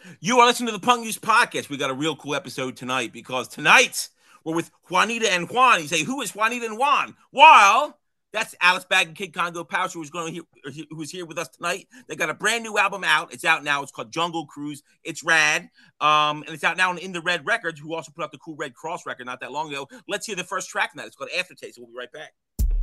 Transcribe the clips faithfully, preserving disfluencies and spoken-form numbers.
You are listening to the Punk News Podcast. We got a real cool episode tonight because tonight we're with Juanita and Juan. You say, who is Juanita and Juan? Well, that's Alice Bag and Kid Congo Pouch, who's going to here, who's here with us tonight. They got a brand new album out. It's out now. It's called Jungle Cruise. It's rad, um, and it's out now on In the Red Records, who also put out the cool Red Cross record not that long ago. Let's hear the first track from that. It's called Aftertaste. We'll be right back.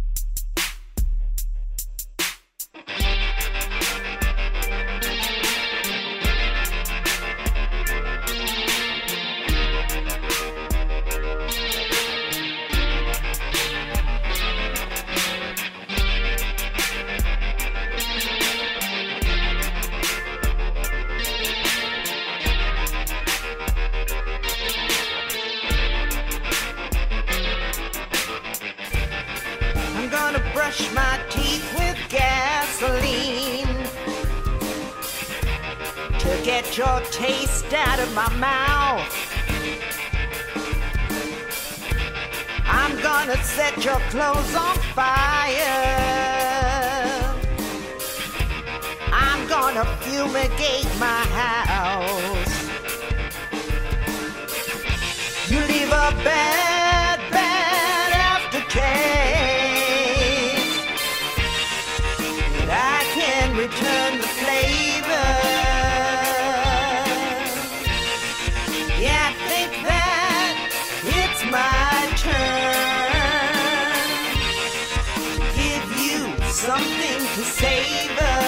Brush my teeth with gasoline to get your taste out of my mouth. I'm gonna set your clothes on fire. I'm gonna fumigate my house. You leave a bad, bad aftertaste. Return the flavor. Yeah, I think that it's my turn to give you something to savor.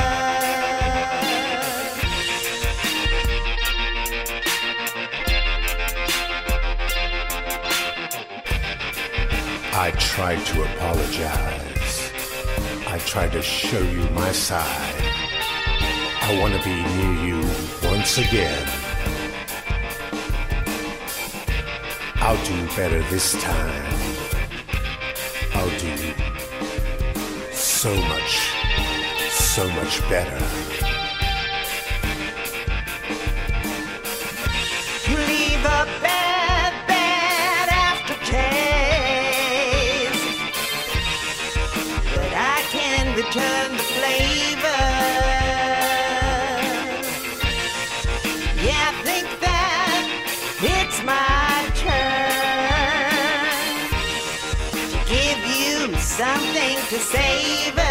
I tried to apologize. I tried to show you my side. I want to be near you once again. I'll do better this time. I'll do so much, so much better. You leave a bad, bad aftertaste, but I can return the flavor. Yeah, I think that it's my turn to give you something to savor.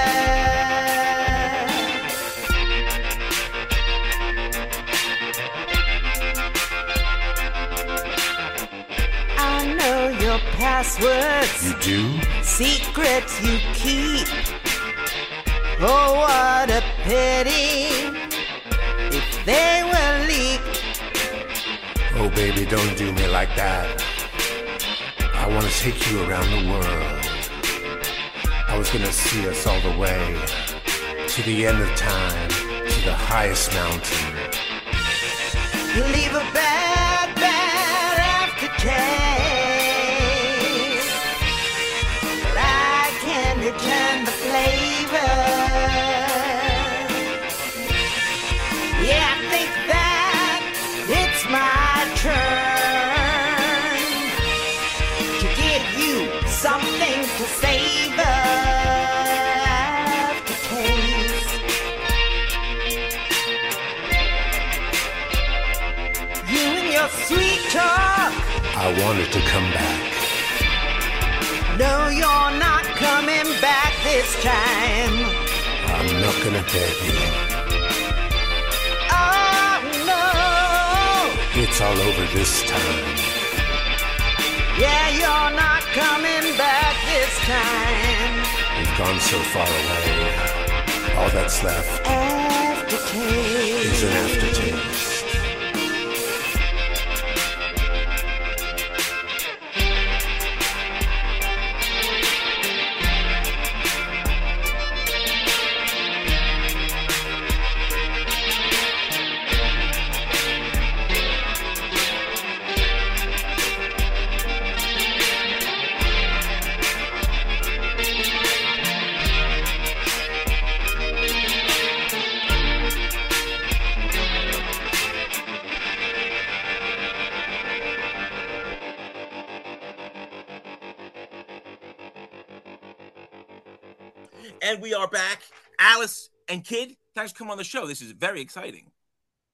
I know your passwords. You do? Secrets you keep. Oh, what a pity if they were leaked. Oh, baby, don't do me like that. I want to take you around the world. I was gonna see us all the way to the end of time, to the highest mountain. You leave a bad, bad aftertaste, but I can return the flavor. Yeah, I think that it's my turn to give you something to savor. Aftertaste. You and your sweet talk. I wanted to come back. No, you're not coming back this time. I'm not gonna beg you. Oh, no. It's all over this time. Yeah, you're not coming back this time. We've gone so far away. All that's left Aftertaste. is an aftertaste. And we are back. Alice and Kid, thanks for coming on the show. This is very exciting.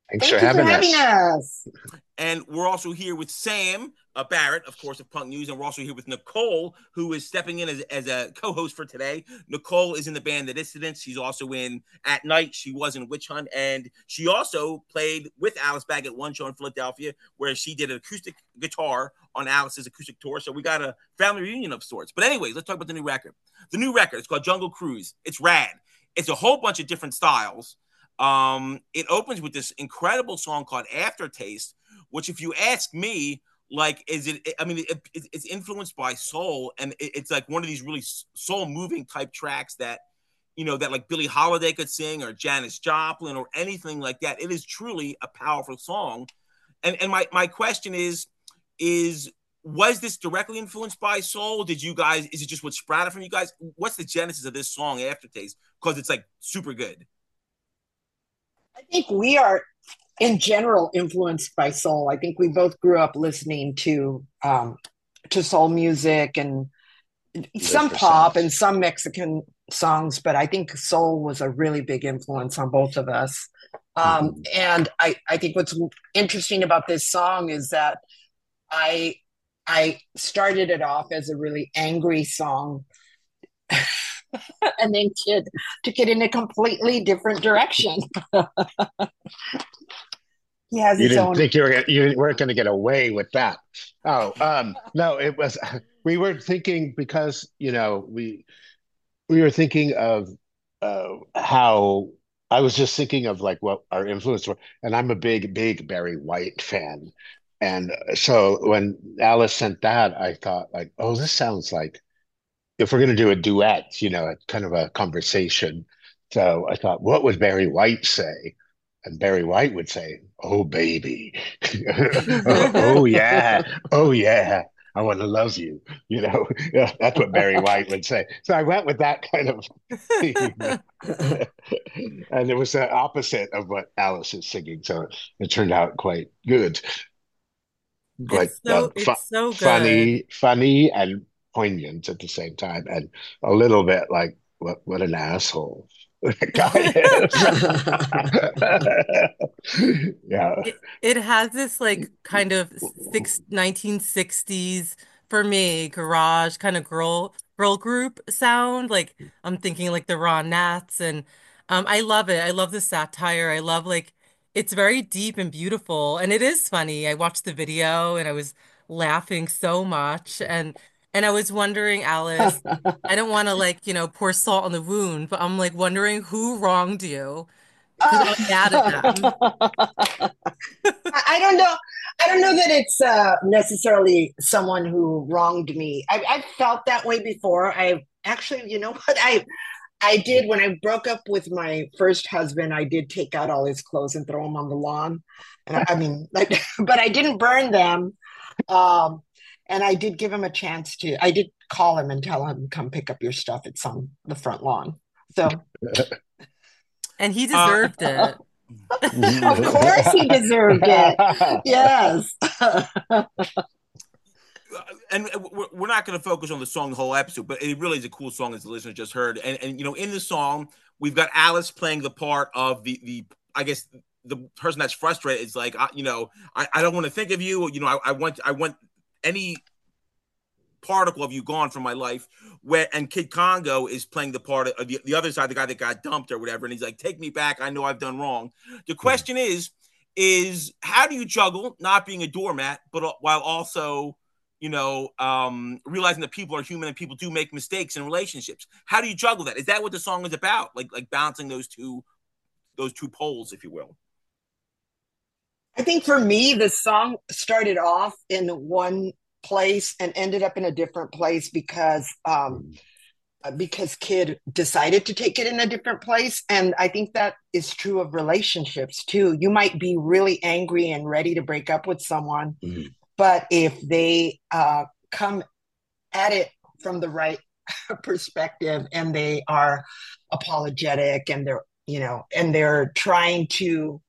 Thanks Thank for you for having having us. us. And we're also here with Sam uh, Barrett, of course, of Punk News. And we're also here with Nicole, who is stepping in as, as a co-host for today. Nicole is in the band The Dissidents. She's also in At Night. She was in Witch Hunt. And she also played with Alice back at one show in Philadelphia, where she did an acoustic guitar on Alice's acoustic tour. So we got a family reunion of sorts. But anyways, let's talk about the new record. The new record, it's called Jungle Cruise. It's rad. It's a whole bunch of different styles. Um, it opens with this incredible song called Aftertaste, which, if you ask me, like, is it, I mean, it, it, it's influenced by soul, and it, it's like one of these really soul moving type tracks that, you know, that like Billie Holiday could sing, or Janis Joplin, or anything like that. It is truly a powerful song. And, and my, my question is, is, was this directly influenced by soul? Did you guys, is it just what sprouted from you guys? What's the genesis of this song, Aftertaste? Because it's like super good. I think we are, in general, influenced by soul. I think we both grew up listening to um, to soul music and some pop and some Mexican songs, but I think soul was a really big influence on both of us. Um, mm-hmm. And I, I think what's interesting about this song is that I I started it off as a really angry song, and then kid took it in a completely different direction. He has you his didn't own... think you were you weren't going to get away with that. Oh, um, no, it was. We were thinking, because you know we we were thinking of uh, how I was just thinking of like what our influence were, and I'm a big big Barry White fan, and so when Alice sent that, I thought like, oh, this sounds like if we're going to do a duet, you know, kind of a conversation. So I thought, what would Barry White say? And Barry White would say, "Oh, baby. oh, oh, yeah. Oh, yeah. I want to love you." You know, yeah, that's what Barry White would say. So I went with that kind of theme. And it was the opposite of what Alice is singing. So it turned out quite good. Quite it's so, uh, it's fu- so good. funny, funny and poignant at the same time. And a little bit like, what, what an asshole that guy is. Yeah. It, it has this like kind of six, nineteen sixties, for me, garage kind of girl girl group sound. Like I'm thinking like the Ronettes, and um I love it. I love the satire. I love like it's very deep and beautiful, and it is funny. I watched the video and I was laughing so much, and and I was wondering, Alice, I don't want to like, you know, pour salt on the wound, but I'm like wondering who wronged you, because I'm mad at them. I don't know. I don't know that it's uh, necessarily someone who wronged me. I, I've felt that way before. I actually, you know what? I I did when I broke up with my first husband. I did take out all his clothes and throw them on the lawn. And I, I mean, like, but I didn't burn them. Um, and I did give him a chance to. I did call him and tell him, "Come pick up your stuff. It's on the front lawn." So, and he deserved uh, it. Of course, he deserved it. Yes. And we're not going to focus on the song the whole episode, but it really is a cool song, as the listener just heard. And, and you know, in the song, we've got Alice playing the part of the, the I guess, the person that's frustrated. Is like, you know, I, I don't want to think of you. You know, I, I want I want any particle of you gone from my life. Where and Kid Congo is playing the part of the, the other side, the guy that got dumped or whatever. And he's like, take me back. I know I've done wrong. The question is, is how do you juggle not being a doormat, but while also, you know, um, realizing that people are human and people do make mistakes in relationships? How do you juggle that? Is that what the song is about? Like, like balancing those two, those two poles, if you will. I think for me, the song started off in one place and ended up in a different place because, um, because Kid decided to take it in a different place. And I think that is true of relationships too. You might be really angry and ready to break up with someone, mm-hmm. but if they uh, come at it from the right perspective and they are apologetic and they're, you know, and they're trying to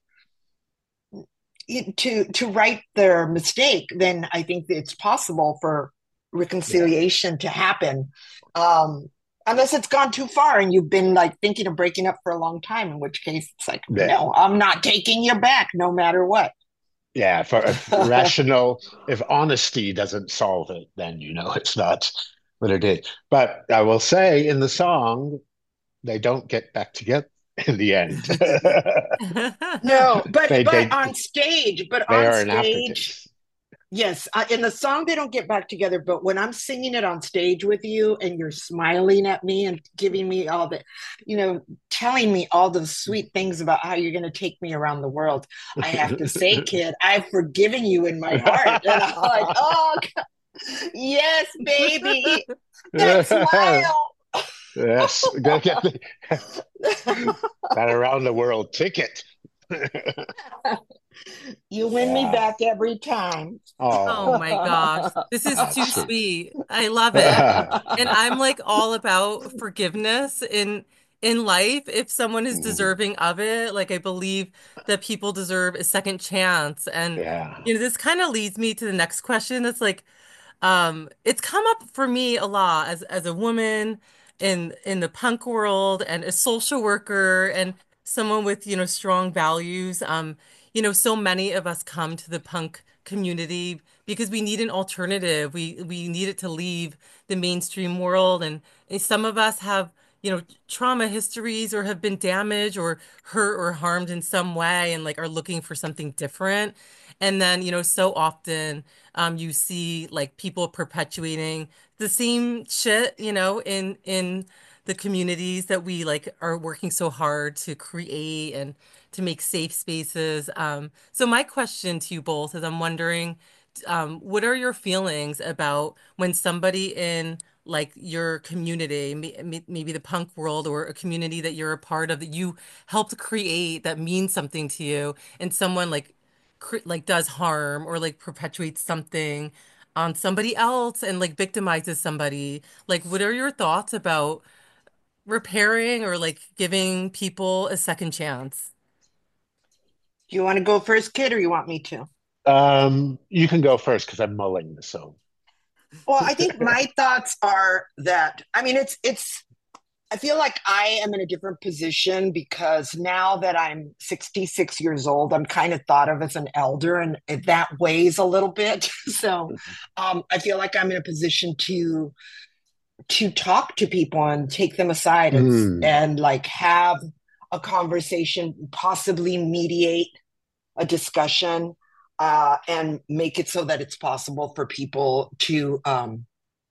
to to right their mistake, then I think that it's possible for reconciliation yeah. to happen. Um, Unless it's gone too far and you've been like thinking of breaking up for a long time, in which case it's like, Yeah. no, I'm not taking you back no matter what. Yeah, for if rational, if honesty doesn't solve it, then you know it's not what it is. But I will say in the song, they don't get back together in the end. No, but They but they on stage, but they on are an stage, aftertaste. yes, uh, in the song they don't get back together, but when I'm singing it on stage with you and you're smiling at me and giving me all the, you know, telling me all the sweet things about how you're going to take me around the world, I have to say, kid, I've forgiven you in my heart. And I'm like, oh, yes, baby, that smile. Yes, gotta get the, that around the world ticket. You win me Yeah. back every time. Oh Oh, my gosh. This is too that's sweet. sweet. I love it. And I'm like all about forgiveness in in life if someone is Mhm. deserving of it. Like I believe that people deserve a second chance. And Yeah. you know, this kind of leads me to the next question. That's like um, it's come up for me a lot as as a woman in in the punk world and a social worker and someone with, you know, strong values. Um, you know, so many of us come to the punk community because we need an alternative. We we need it to leave the mainstream world and, and some of us have, you know, trauma histories or have been damaged or hurt or harmed in some way and like are looking for something different. And then, you know, so often um, you see like people perpetuating the same shit, you know, in in the communities that we like are working so hard to create and to make safe spaces. Um, so my question to you both is I'm wondering, um, what are your feelings about when somebody in like your community, may- may- maybe the punk world or a community that you're a part of that you helped create that means something to you, and someone like cr like does harm or like perpetuates something on somebody else and like victimizes somebody. Like, what are your thoughts about repairing or like giving people a second chance? Do you want to go first, kid, or you want me to? Um, you can go first because I'm mulling this so. Well, I think my thoughts are that I mean it's it's I feel like I am in a different position because now that I'm sixty-six years old, I'm kind of thought of as an elder and that weighs a little bit. So um, I feel like I'm in a position to to talk to people and take them aside and Mm, and like have a conversation, possibly mediate a discussion, uh, and make it so that it's possible for people to um,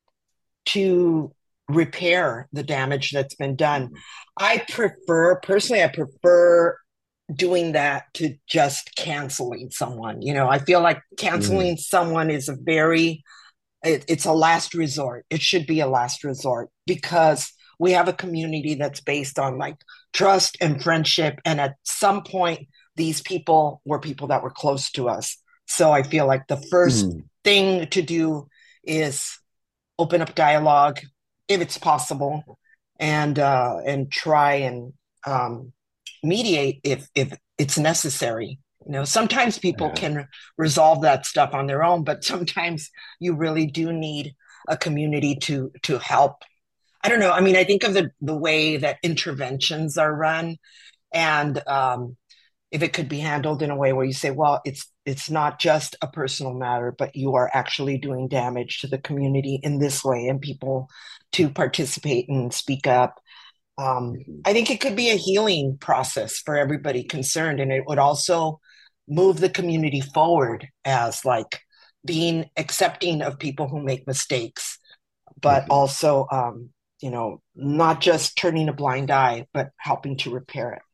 to repair the damage that's been done. I prefer, personally, I prefer doing that to just canceling someone. You know, I feel like mm, canceling someone is a very, it, it's a last resort. It should be a last resort because we have a community that's based on like trust and friendship. And at some point, these people were people that were close to us. So I feel like the first mm. thing to do is open up dialogue if it's possible, and uh, and try and um, mediate if if it's necessary. You know, sometimes people Yeah. can resolve that stuff on their own, but sometimes you really do need a community to to help. I don't know. I mean, I think of the the way that interventions are run, and um, if it could be handled in a way where you say, well, it's it's not just a personal matter, but you are actually doing damage to the community in this way, and people to participate and speak up. Um, Mhm. I think it could be a healing process for everybody concerned, and it would also move the community forward as like being accepting of people who make mistakes, but Mhm. also, um, you know, not just turning a blind eye, but helping to repair it.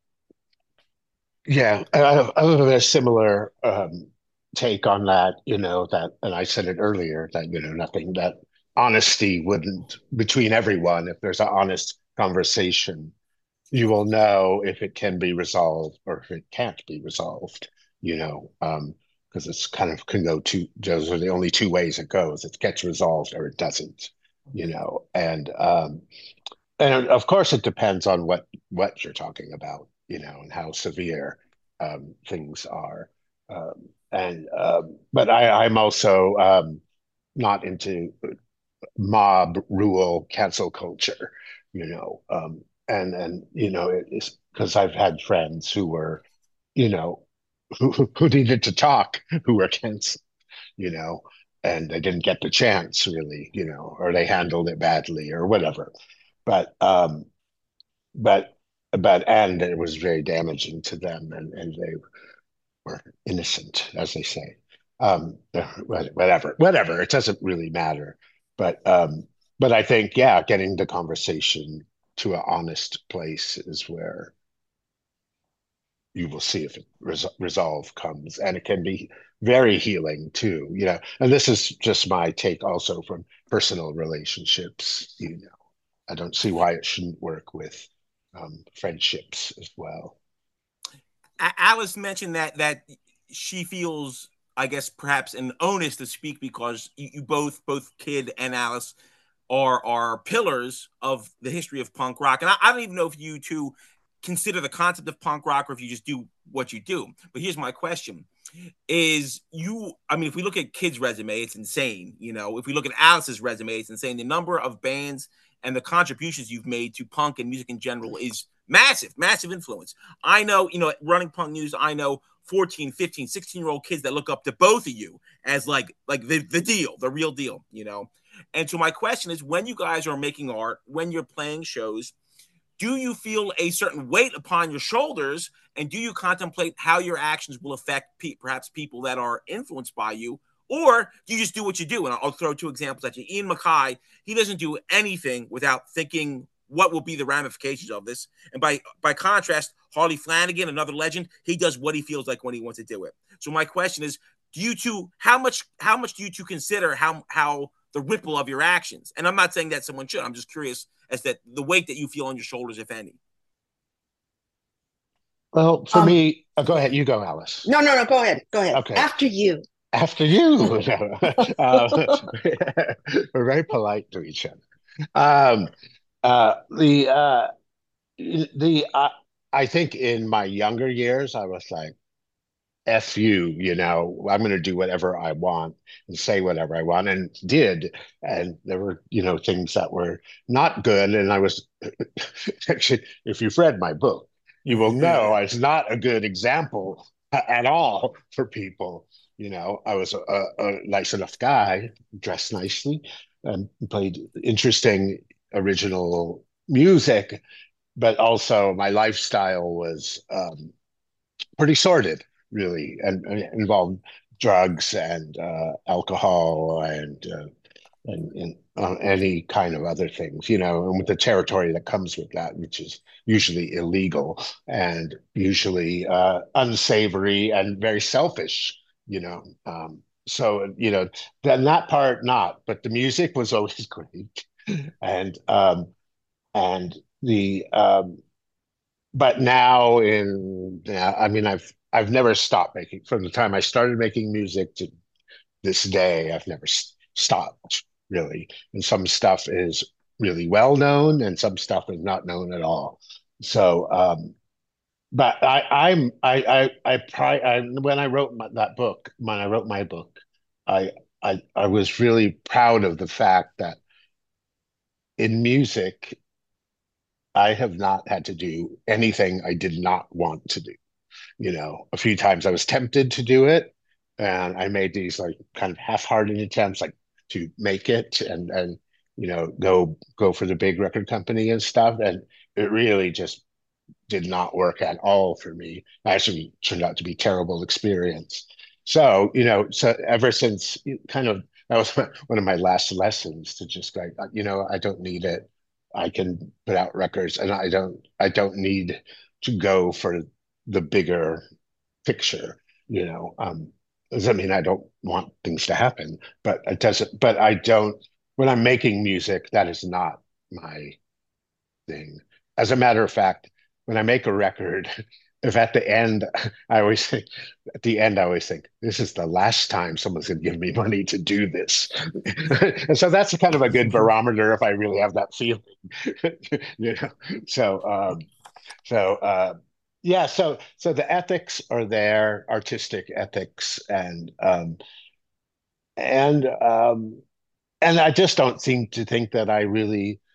Yeah, I, I have a similar um, take on that, you know, that, and I said it earlier that, you know, nothing that honesty wouldn't, between everyone, if there's an honest conversation, you will know if it can be resolved or if it can't be resolved, you know, um, because it's kind of can go two, those are the only two ways it goes. It gets resolved or it doesn't, you know, and um, and of course it depends on what what you're talking about, you know, and how severe um, things are. Um, and um, but I, I'm also um, not into mob rule cancel culture. you know, um, and and you know, it's because I've had friends who were, you know, who who needed to talk, who were canceled, you know, and they didn't get the chance really, you know, or they handled it badly or whatever. But um, but but and it was very damaging to them, and and they were innocent, as they say. Um, whatever, whatever. It doesn't really matter. But um, but I think, yeah, getting the conversation to an honest place is where you will see if it res resolve comes, and it can be very healing too. You know, and this is just my take, also from personal relationships. You know, I don't see why it shouldn't work with um, friendships as well. Alice mentioned that that she feels, I guess, perhaps an onus to speak because you, you both, both Kid and Alice, are are pillars of the history of punk rock. And I, I don't even know if you two consider the concept of punk rock or if you just do what you do. But here's my question: Is you? I mean, if we look at Kid's resume, it's insane. You know, if we look at Alice's resume, it's insane. The number of bands and the contributions you've made to punk and music in general is massive, massive influence. I know, you know, running punk news, I know fourteen, fifteen, sixteen year old kids that look up to both of you as like, like the, the deal, the real deal, you know? And so my question is, when you guys are making art, when you're playing shows, do you feel a certain weight upon your shoulders? And do you contemplate how your actions will affect pe perhaps people that are influenced by you? Or do you just do what you do? And I'll throw two examples at you. Ian MacKaye, he doesn't do anything without thinking what will be the ramifications of this. And by by contrast, Harley Flanagan, another legend, he does what he feels like when he wants to do it. So my question is, do you two, how much how much do you two consider how how the ripple of your actions? And I'm not saying that someone should. I'm just curious as that the weight that you feel on your shoulders, if any. Well, for Um, me, oh, go ahead. You go, Alice. no, no, no. Go ahead. Go ahead. Okay. After you. After you. uh, we're very polite to each other. Um, uh, the uh, the uh, I think in my younger years, I was like, F you, you know, I'm going to do whatever I want and say whatever I want, and did. And there were, you know, things that were not good. And I was actually, if you've read my book, you will know I was not a good example at all for people. You know, I was a, a nice enough guy, dressed nicely, and played interesting original music, but also my lifestyle was um, pretty sordid, really, and, and involved drugs and uh, alcohol and uh, and, and uh, any kind of other things, you know, and with the territory that comes with that, which is usually illegal and usually uh, unsavory and very selfish, you know. Um, so, you know, then that part not, but the music was always great, and um, and the um, but now in yeah, I mean, I've I've never stopped making from the time I started making music to this day. I've never stopped really, and some stuff is really well known, and some stuff is not known at all. So, um, but I, I'm I I I, pri I when I wrote my, that book, when I wrote my book, I I I was really proud of the fact that in music, I have not had to do anything I did not want to do. You know, a few times I was tempted to do it, and I made these like kind of half-hearted attempts, like to make it and and you know go go for the big record company and stuff, and it really just did not work at all for me. Actually, turned out to be a terrible experience. So you know, so ever since kind of that was one of my last lessons to just like you know I don't need it. I can put out records, and I don't I don't need to go for the bigger picture, you know. Um, doesn't mean I don't want things to happen, but it doesn't. But I don't. When I'm making music, that is not my thing. As a matter of fact, when I make a record, if at the end, I always think, at the end, I always think, this is the last time someone's going to give me money to do this. And so that's kind of a good barometer if I really have that feeling, you know. So, um, so, uh, yeah, so so the ethics are there, artistic ethics, and um, and um, and I just don't seem to think that I really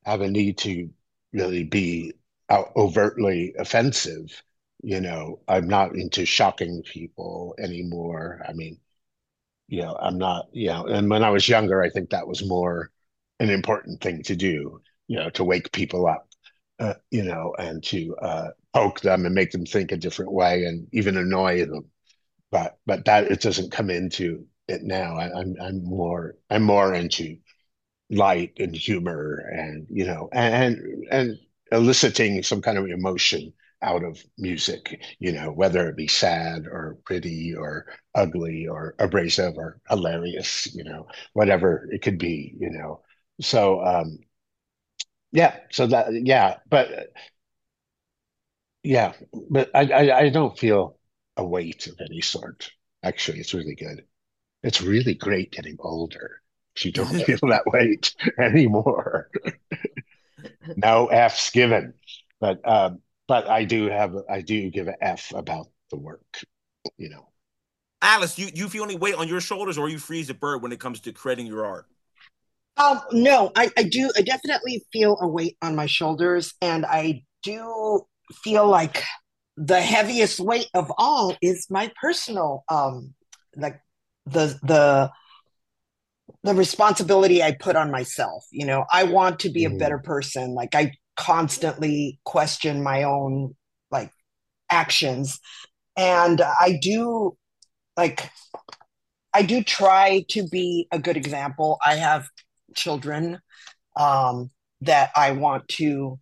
have a need to really be out overtly offensive. You know, I'm not into shocking people anymore. I mean, you know, I'm not, you know, and when I was younger, I think that was more an important thing to do, you know, to wake people up, uh, you know, and to uh, poke them and make them think a different way and even annoy them. But but that it doesn't come into it now. I, I'm I'm more I'm more into light and humor and you know and and eliciting some kind of emotion out of music, you know, whether it be sad or pretty or ugly or abrasive or hilarious, you know, whatever it could be, you know. So um yeah, so that yeah, but yeah, but I I, I don't feel a weight of any sort. Actually, it's really good. It's really great getting older. You don't feel that weight anymore. No F's given. But um, but I do have I do give an F about the work, you know. Alice, you you feel any weight on your shoulders, or you free as a bird when it comes to creating your art? Um, no, I, I do. I definitely feel a weight on my shoulders, and I do feel like the heaviest weight of all is my personal, um, like the the the responsibility I put on myself. You know, I want to be a better Mm, person. Like I constantly question my own like actions, and I do like I do try to be a good example. I have children um, that I want to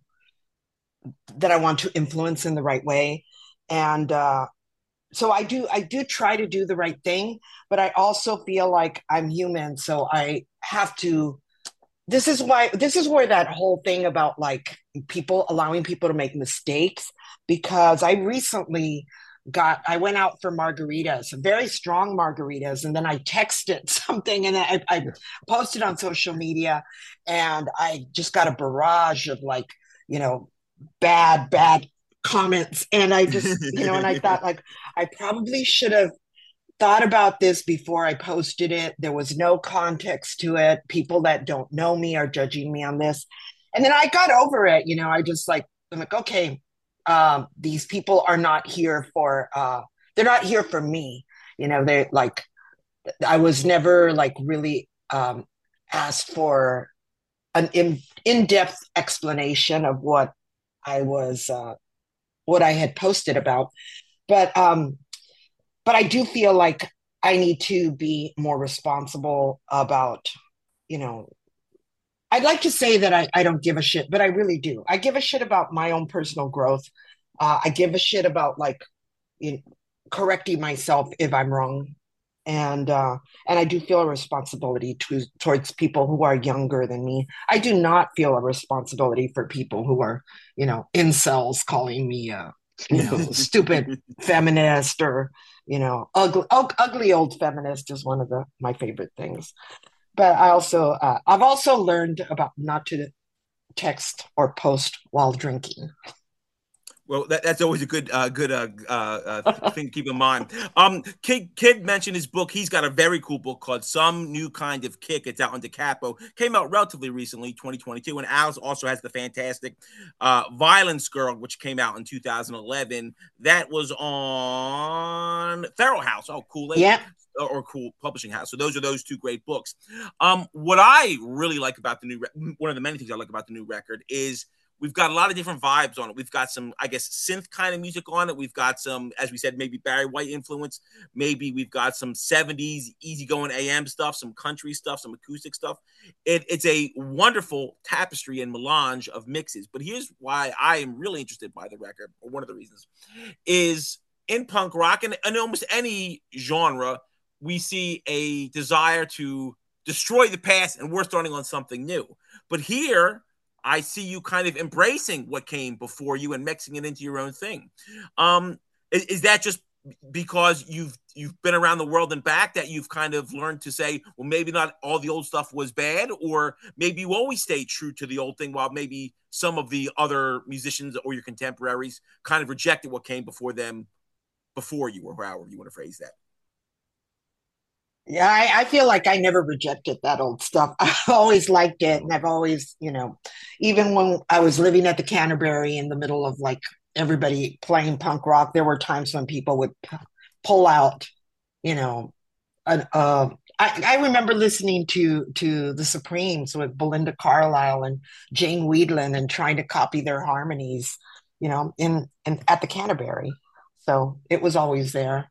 that I want to influence in the right way, and uh, so I do I do try to do the right thing, but I also feel like I'm human, so I have to. This is why this is where that whole thing about like people allowing people to make mistakes, because I recently got I went out for margaritas, very strong margaritas, and then I texted something and I, I posted on social media, and I just got a barrage of like, you know, bad, bad comments. And I just, you know, and I thought like I probably should have thought about this before I posted it. There was no context to it. People that don't know me are judging me on this. And then I got over it. You know, I just like, I'm like, okay, um, these people are not here for, uh, they're not here for me. You know, they like, I was never like really um, asked for an in, in-depth explanation of what I was, uh, what I had posted about. But um, but I do feel like I need to be more responsible about, you know, I'd like to say that I, I don't give a shit, but I really do. I give a shit about my own personal growth. Uh, I give a shit about like you know, correcting myself if I'm wrong. And uh, and I do feel a responsibility to, towards people who are younger than me. I do not feel a responsibility for people who are, you know, incels calling me a, you know, stupid feminist or, you know, ugly, ugly old feminist is one of the my favorite things. But I also uh, I've also learned about not to text or post while drinking. Well, that, that's always a good, uh, good uh, uh, uh, thing to keep in mind. Um, Kid, Kid mentioned his book. He's got a very cool book called "Some New Kind of Kick." It's out on Decapo. Came out relatively recently, twenty twenty-two. And Alice also has the fantastic uh, "Violence Girl," which came out in two thousand eleven. That was on Feral House. Oh, cool, lady. Yeah. Or cool publishing house. So those are those two great books. Um, what I really like about the new, re- one of the many things I like about the new record is we've got a lot of different vibes on it. We've got some, I guess, synth kind of music on it. We've got some, as we said, maybe Barry White influence. Maybe we've got some seventies easygoing A M stuff, some country stuff, some acoustic stuff. It, it's a wonderful tapestry and melange of mixes. But here's why I am really interested by the record, or one of the reasons, is in punk rock and in almost any genre, we see a desire to destroy the past and we're starting on something new. But here, I see you kind of embracing what came before you and mixing it into your own thing. Um, is, is that just because you've you've been around the world and back that you've kind of learned to say, well, maybe not all the old stuff was bad, or maybe you always stay true to the old thing while maybe some of the other musicians or your contemporaries kind of rejected what came before them, before you, or however you want to phrase that? Yeah, I, I feel like I never rejected that old stuff. I've always liked it. And I've always, you know, even when I was living at the Canterbury in the middle of like everybody playing punk rock, there were times when people would p- pull out, you know, an, uh, I, I remember listening to to the Supremes with Belinda Carlisle and Jane Weedland and trying to copy their harmonies, you know, in, in at the Canterbury. So it was always there.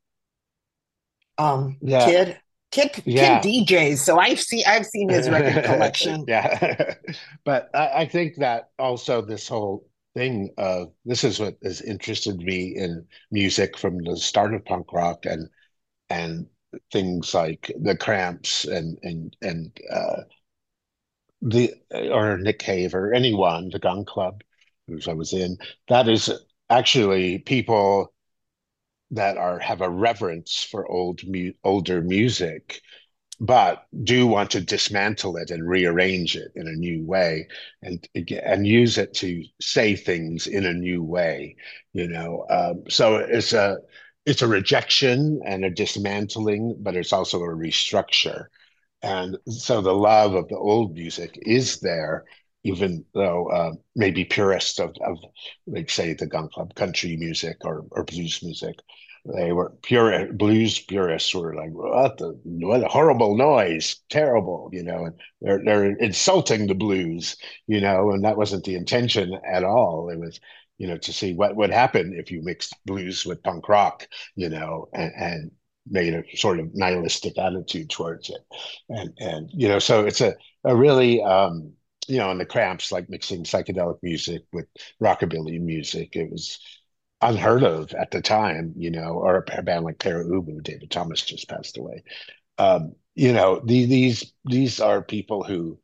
Um, Yeah, kid, kid, kid yeah. D Js. So I've seen I've seen his record collection. Yeah. But I, I think that also this whole thing of this is what has interested me in music from the start of punk rock and and things like the Cramps and and and uh the or Nick Cave or anyone, the Gun Club, which I was in, that is actually people that are have a reverence for old mu older music but do want to dismantle it and rearrange it in a new way and and use it to say things in a new way, you know. Um, so it's a it's a rejection and a dismantling, but it's also a restructure. And so the love of the old music is there, even though uh, maybe purists of, of, like, say, the Gun Club, country music or, or blues music, they were pure blues purists were like, what the what a horrible noise, terrible, you know, and they're they're insulting the blues, you know, and that wasn't the intention at all. It was, you know, to see what would happen if you mixed blues with punk rock, you know, and, and made a sort of nihilistic attitude towards it. And and you know, so it's a, a really um, you know, and the Cramps like mixing psychedelic music with rockabilly music. It was unheard of at the time, you know, or a band like Para Ubu, David Thomas just passed away. Um, you know, the, these these are people who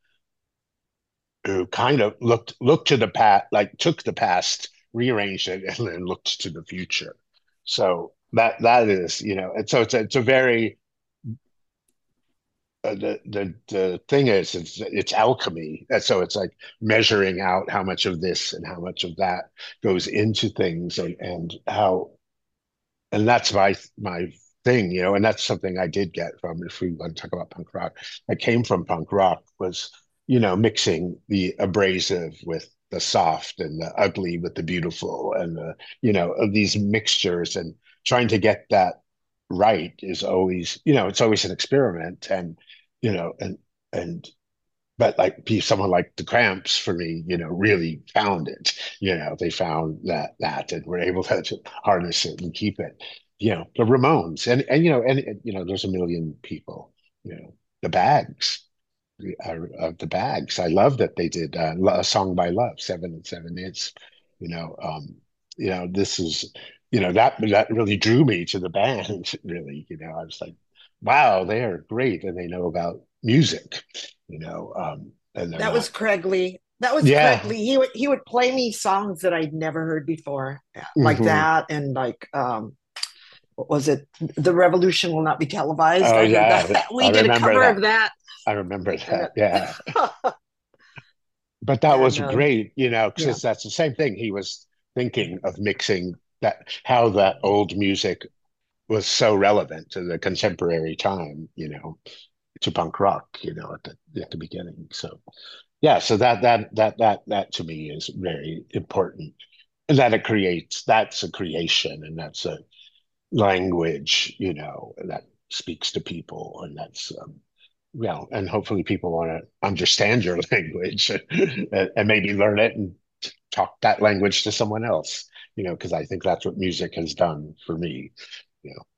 who kind of looked looked to the past, like took the past, rearranged it, and then looked to the future. So that that is, you know, and so it's a, it's a very uh, the the the thing is it's it's alchemy. And so it's like measuring out how much of this and how much of that goes into things and and how and that's my my thing, you know, and that's something I did get from, if we want to talk about punk rock, I came from punk rock was, you know, mixing the abrasive with the soft and the ugly with the beautiful and the, you know, of these mixtures and trying to get that right is always, you know, it's always an experiment and, you know, and and but like someone like the Cramps for me, you know, really found it. You know, they found that that and were able to, to harness it and keep it. You know, the Ramones and and you know and you know, there's a million people. You know, the Bags, the, uh, the Bags. I love that they did uh, a song by Love, seven and seven is. You know, um, you know, this is, you know, that that really drew me to the band. Really, you know, I was like, wow, they are great and they know about music, you know, um, and they're That was not. Craig Lee. That was Craig Yeah. Lee. He would he would play me songs that I'd never heard before, like Hmm. that, and like um, what was it? The Revolution Will Not Be Televised. Oh I heard that. yeah, I We did a remember cover that. of that, I remember and that. Yeah, uh, but that was and um, great, you know, yeah, because that's the same thing. He was thinking of mixing that, how that old music was so relevant to the contemporary time, you know, to punk rock, you know, at the at the beginning. So yeah, so that that that that that to me is very important, and that it creates that's a creation, and that's a language, you know, that speaks to people, and that's um, well, and hopefully people want to understand your language and, and maybe learn it and talk that language to someone else, you know, because I think that's what music has done for me, you know.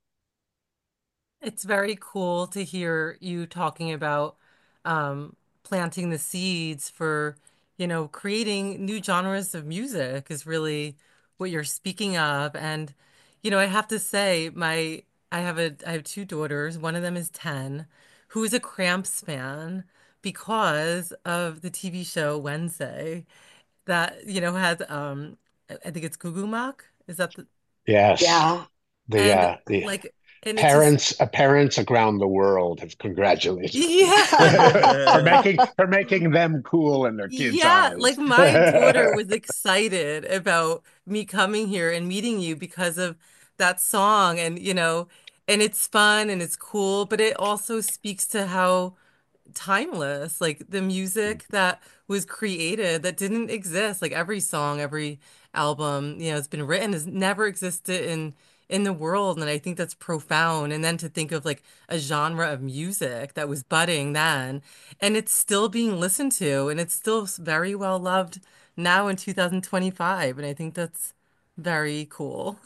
It's very cool to hear you talking about um, planting the seeds for, you know, creating new genres of music is really what you're speaking of. And, you know, I have to say, my I have a I have two daughters. One of them is ten, who is a Cramps fan because of the T V show Wednesday that, you know, has um I I think it's Gugu Mock. Is that the Yes, yeah. the and uh, the like and it's just parents, uh, parents around the world have congratulated me yeah. for making for making them cool in their kids' Yeah, eyes. like my daughter was excited about me coming here and meeting you because of that song. And, you know, and it's fun and it's cool, but it also speaks to how timeless, like the music that was created that didn't exist, like every song, every album, you know, has been written has never existed in in the world. And I think that's profound. And then to think of like a genre of music that was budding then, and it's still being listened to, and it's still very well loved now in two thousand twenty-five. And I think that's very cool.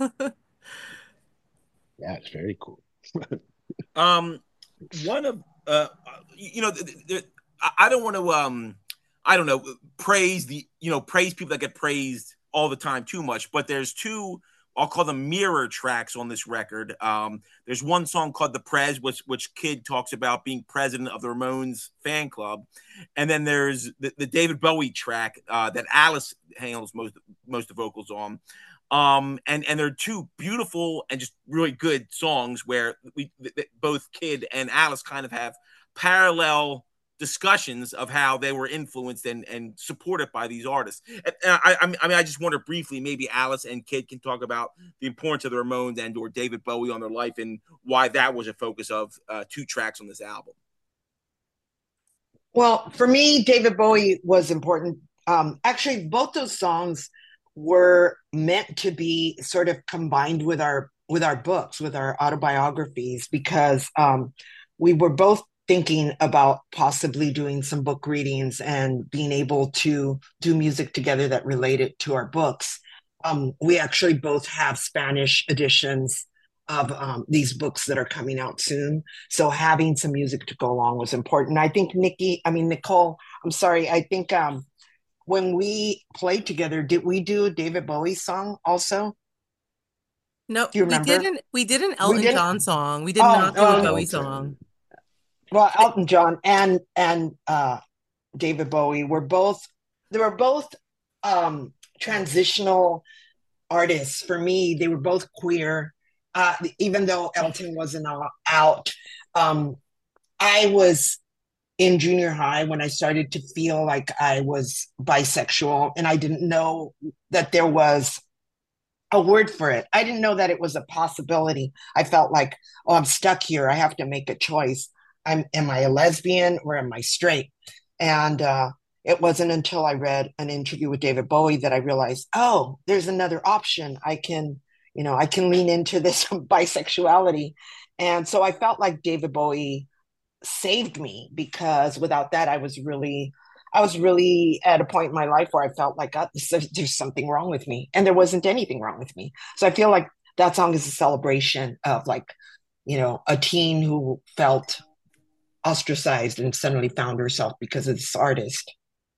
Yeah, it's very cool. Um, one of uh, you know, the, the, I don't want to um, I don't know, praise the you know praise people that get praised all the time too much, but there's two. I'll call them mirror tracks on this record. Um, there's one song called "The Prez," which which Kid talks about being president of the Ramones fan club, and then there's the, the David Bowie track uh, that Alice handles most most of the vocals on. Um, and and they're two beautiful and just really good songs where we th- th- both Kid and Alice kind of have parallel discussions of how they were influenced and, and supported by these artists. And, and I, I mean, I just wonder briefly, maybe Alice and Kid can talk about the importance of the Ramones and or David Bowie on their life and why that was a focus of uh, two tracks on this album. Well, for me, David Bowie was important. Um, actually, both those songs were meant to be sort of combined with our with our books, with our autobiographies, because um, we were both thinking about possibly doing some book readings and being able to do music together that related to our books. Um, we actually both have Spanish editions of um, these books that are coming out soon. So having some music to go along was important. I think Nikki, I mean, Nicole, I'm sorry, I think um, when we played together, did we do a David Bowie song also? No, Do you we remember? didn't we did an We Elton didn't. John song. We did Oh, not do a um, Bowie Elton. song. well, Elton John and and uh, David Bowie were both. They were both um, transitional artists for me. They were both queer, uh, even though Elton wasn't out. Um, I was in junior high when I started to feel like I was bisexual, and I didn't know that there was a word for it. I didn't know that it was a possibility. I felt like, oh, I'm stuck here. I have to make a choice. I'm am I a lesbian or am I straight? And uh, it wasn't until I read an interview with David Bowie that I realized, oh, there's another option. I can, you know, I can lean into this bisexuality. And so I felt like David Bowie saved me because without that, I was really I was really at a point in my life where I felt like uh, there's something wrong with me, and there wasn't anything wrong with me. So I feel like that song is a celebration of like, you know, a teen who felt ostracized and suddenly found herself because of this artist.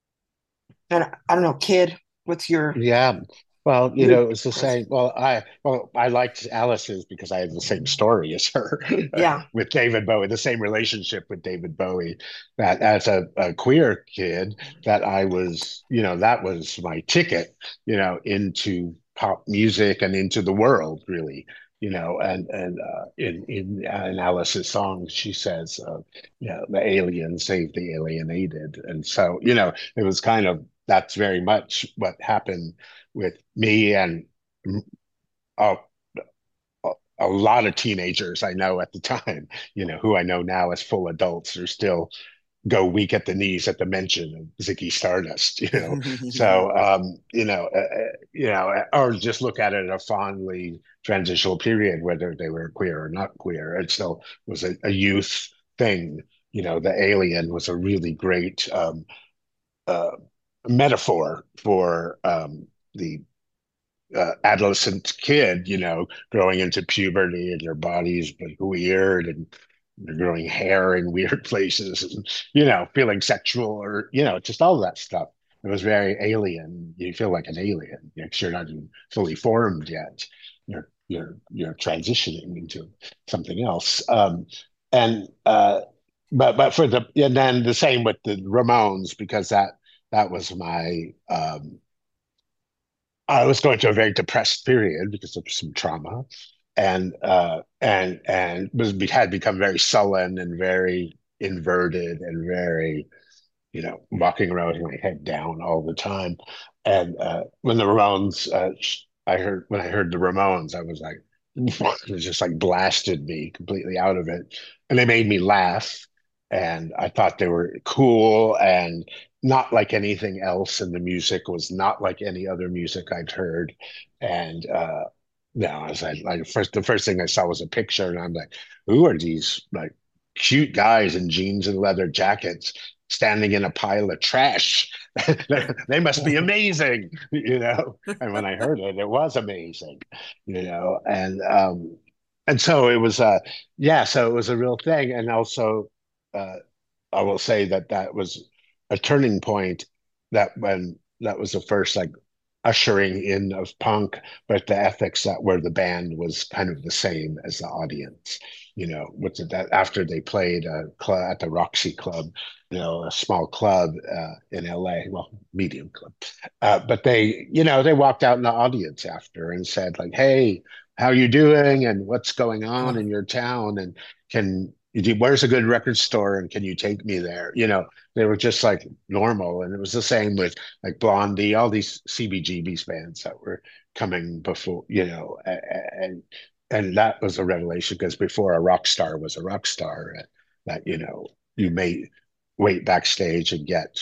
And I, I don't know, Kid, what's your Yeah. Well, you your know, it's the same. Well, I well, I liked Alice's because I had the same story as her yeah. with David Bowie, the same relationship with David Bowie. That as a, a queer kid, that I was, you know, that was my ticket, you know, into pop music and into the world, really. You know, and and uh, in in uh, in Alice's song, she says, uh, "Yeah, the alien saved the alienated," and so you know, it was kind of that's very much what happened with me and a, a lot of teenagers I know at the time, you know, who I know now as full adults are still go weak at the knees at the mention of Ziggy Stardust, you know. So, um, you know, uh, uh, you know, or just look at it in a fondly transitional period, whether they were queer or not queer. It still was a, a youth thing. You know, the alien was a really great um, uh, metaphor for um, the uh, adolescent kid, you know, growing into puberty and your body's like weird and you're growing hair in weird places and, you know, feeling sexual or, you know, just all of that stuff. It was very alien. You feel like an alien because you're not even fully formed yet. You're you're you're transitioning into something else. Um, and uh, but but for the and then the same with the Ramones because that that was my um, I was going through a very depressed period because of some trauma, and uh, and and was had become very sullen and very inverted and very, you know, walking around with my head down all the time. And uh, when the Ramones, uh, I heard when I heard the Ramones, I was like, it just like blasted me completely out of it. And they made me laugh. And I thought they were cool and not like anything else. And the music was not like any other music I'd heard. And uh no, I was like, like first the first thing I saw was a picture, and I'm like, who are these like cute guys in jeans and leather jackets standing in a pile of trash? They must be amazing, you know. And when I heard it, it was amazing, you know. And um, and so it was, uh, yeah. So it was a real thing. And also, uh, I will say that that was a turning point. That when that was the first like ushering in of punk, but the ethics that where the band was kind of the same as the audience. You know, what's it that after they played uh, club at the Roxy Club, you know, a small club uh, in L A, well, medium club, uh, but they, you know, they walked out in the audience after and said like, "Hey, how you doing? And what's going on in your town? And can you, where's a good record store? And can you take me there?" You know, they were just like normal, and it was the same with like Blondie, all these C B G B's bands that were coming before, you know, and and that was a revelation because before a rock star was a rock star, that you know you may wait backstage and get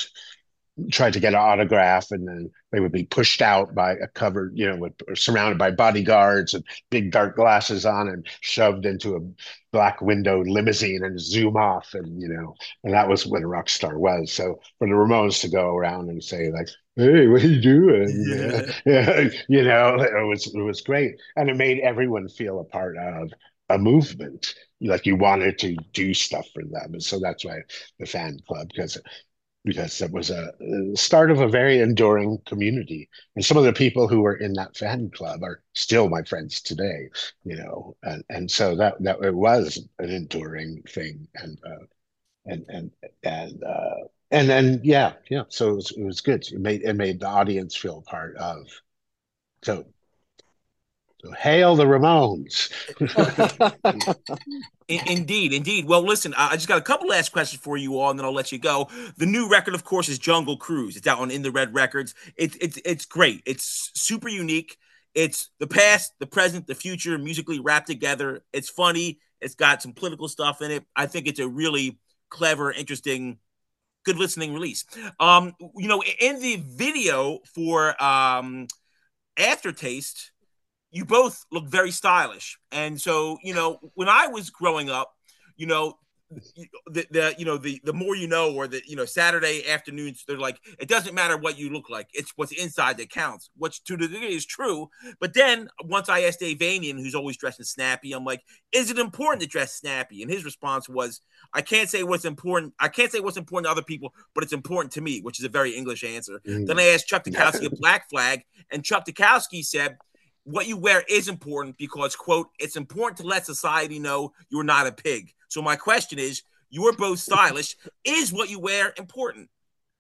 tried to get an autograph, and then they would be pushed out by a covered, you know, with, surrounded by bodyguards and big dark glasses on and shoved into a black window limousine and zoom off. And, you know, and that was what a rock star was. So for the Ramones to go around and say like, "Hey, what are you doing?" Yeah. Yeah. You know, it was, it was great. And it made everyone feel a part of a movement. Like you wanted to do stuff for them. And so that's why the fan club, because because it was a, a start of a very enduring community. And some of the people who were in that fan club are still my friends today, you know, and, and so that, that it was an enduring thing. And, uh, and, and, and, uh, and then, yeah, yeah. So it was, it was good. It made, it made the audience feel part of, so, so hail the Ramones. Indeed, indeed. Well, listen, I just got a couple last questions for you all, and then I'll let you go. The new record, of course, is Jungle Cruise. It's out on In the Red Records. It's it's it's great. It's super unique. It's the past, the present, the future, musically wrapped together. It's funny. It's got some political stuff in it. I think it's a really clever, interesting, good listening release. Um, you know, in the video for um, Aftertaste, you both look very stylish. And so, you know, when I was growing up, you know, the, the you know the the more you know, or the you know Saturday afternoons, they're like, it doesn't matter what you look like, it's what's inside that counts, which to the degree is true. But then once I asked Dave Vanian, who's always dressing snappy, I'm like, is it important to dress snappy? And his response was, I can't say what's important. I can't say what's important to other people, but it's important to me, which is a very English answer. Mm. Then I asked Chuck Dukowski of Black Flag, and Chuck Dukowski said, what you wear is important because, quote, it's important to let society know you're not a pig. So my question is, you're both stylish. Is what you wear important?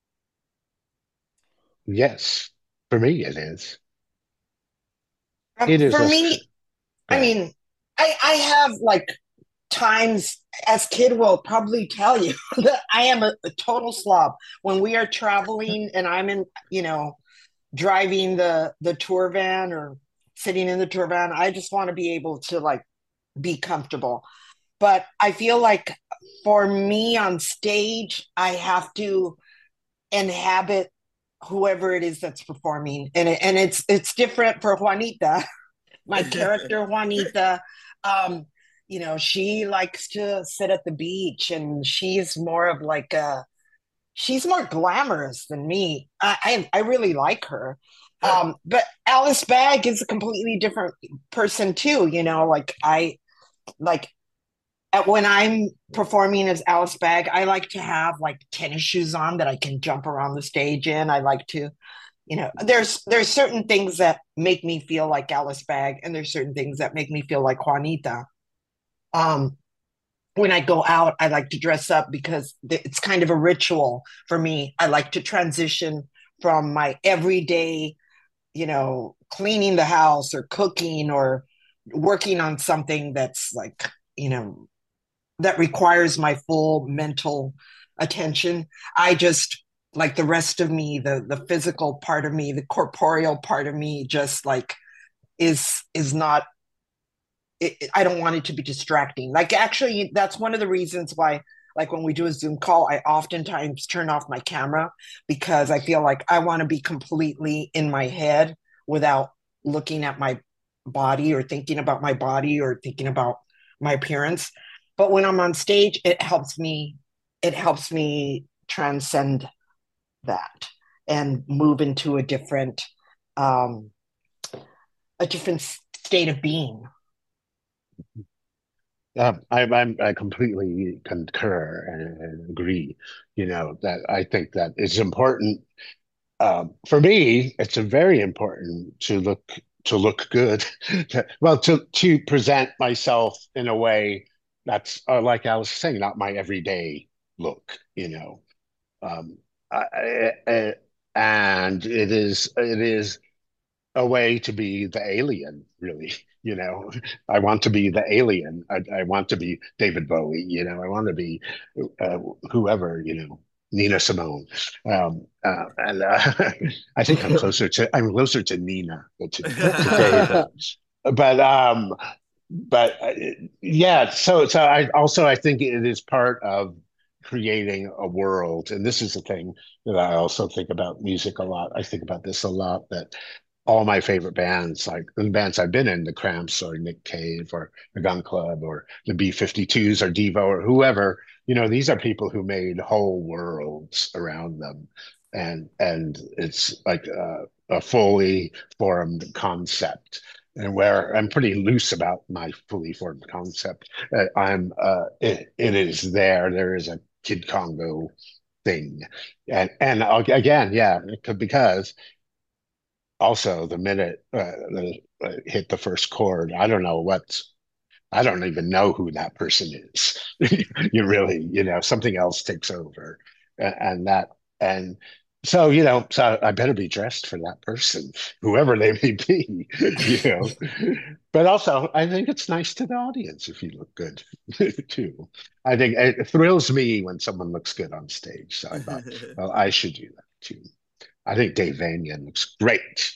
Yes, for me it is. Um, It is for a, me, I yeah. mean, I I have like times, as Kid will probably tell you, that I am a, a total slob when we are traveling and I'm in, you know, driving the the tour van or sitting in the tour van. I just want to be able to like be comfortable. But I feel like for me on stage, I have to inhabit whoever it is that's performing, and it, and it's it's different for Juanita, my character Juanita. Um, you know, she likes to sit at the beach, and she's more of like a she's more glamorous than me. I I, I really like her. Um, but Alice Bagg is a completely different person too. You know, like I like at, when I'm performing as Alice Bagg, I like to have like tennis shoes on that I can jump around the stage in. I like to, you know, there's there's certain things that make me feel like Alice Bagg, and there's certain things that make me feel like Juanita. Um, when I go out, I like to dress up because it's kind of a ritual for me. I like to transition from my everyday, you know, cleaning the house or cooking or working on something that's like, you know, that requires my full mental attention. I just, like the rest of me, the the physical part of me, the corporeal part of me just like is is not it, it- I don't want it to be distracting. Like actually, that's one of the reasons why. Like when we do a Zoom call, I oftentimes turn off my camera because I feel like I want to be completely in my head without looking at my body or thinking about my body or thinking about my appearance. But when I'm on stage, it helps me, it helps me transcend that and move into a different um a different state of being. Um, I, I'm, I completely concur and, and agree. You know that I think that it's important. Um, for me, it's a very important to look to look good. Well, to to present myself in a way that's uh, like I was saying, not my everyday look. You know, um, I, I, I- and it is it is a way to be the alien, really. You know, I want to be the alien. I, I want to be David Bowie. You know, I want to be uh, whoever. You know, Nina Simone. Um, uh, and uh, I think I'm closer to I'm closer to Nina than to, to David. But um, but uh, yeah. So so I also I think it is part of creating a world, and this is the thing that I also think about music a lot. I think about this a lot that all my favorite bands, like the bands I've been in, the Cramps or Nick Cave or the Gun Club or the B fifty-twos or Devo or whoever, you know, these are people who made whole worlds around them. And and it's like a, a fully formed concept. And where I'm pretty loose about my fully formed concept, uh, I'm uh, it, it is there. There is a Kid Congo thing, and and uh, again, yeah, because also the minute uh, the, uh, hit the first chord, I don't know what's I don't even know who that person is. You really, you know, something else takes over, and, and that, and so you know, so I better be dressed for that person, whoever they may be, you know. But also, I think it's nice to the audience if you look good too. I think it thrills me when someone looks good on stage. So I thought, well, I should do that too. I think Dave Vanian looks great.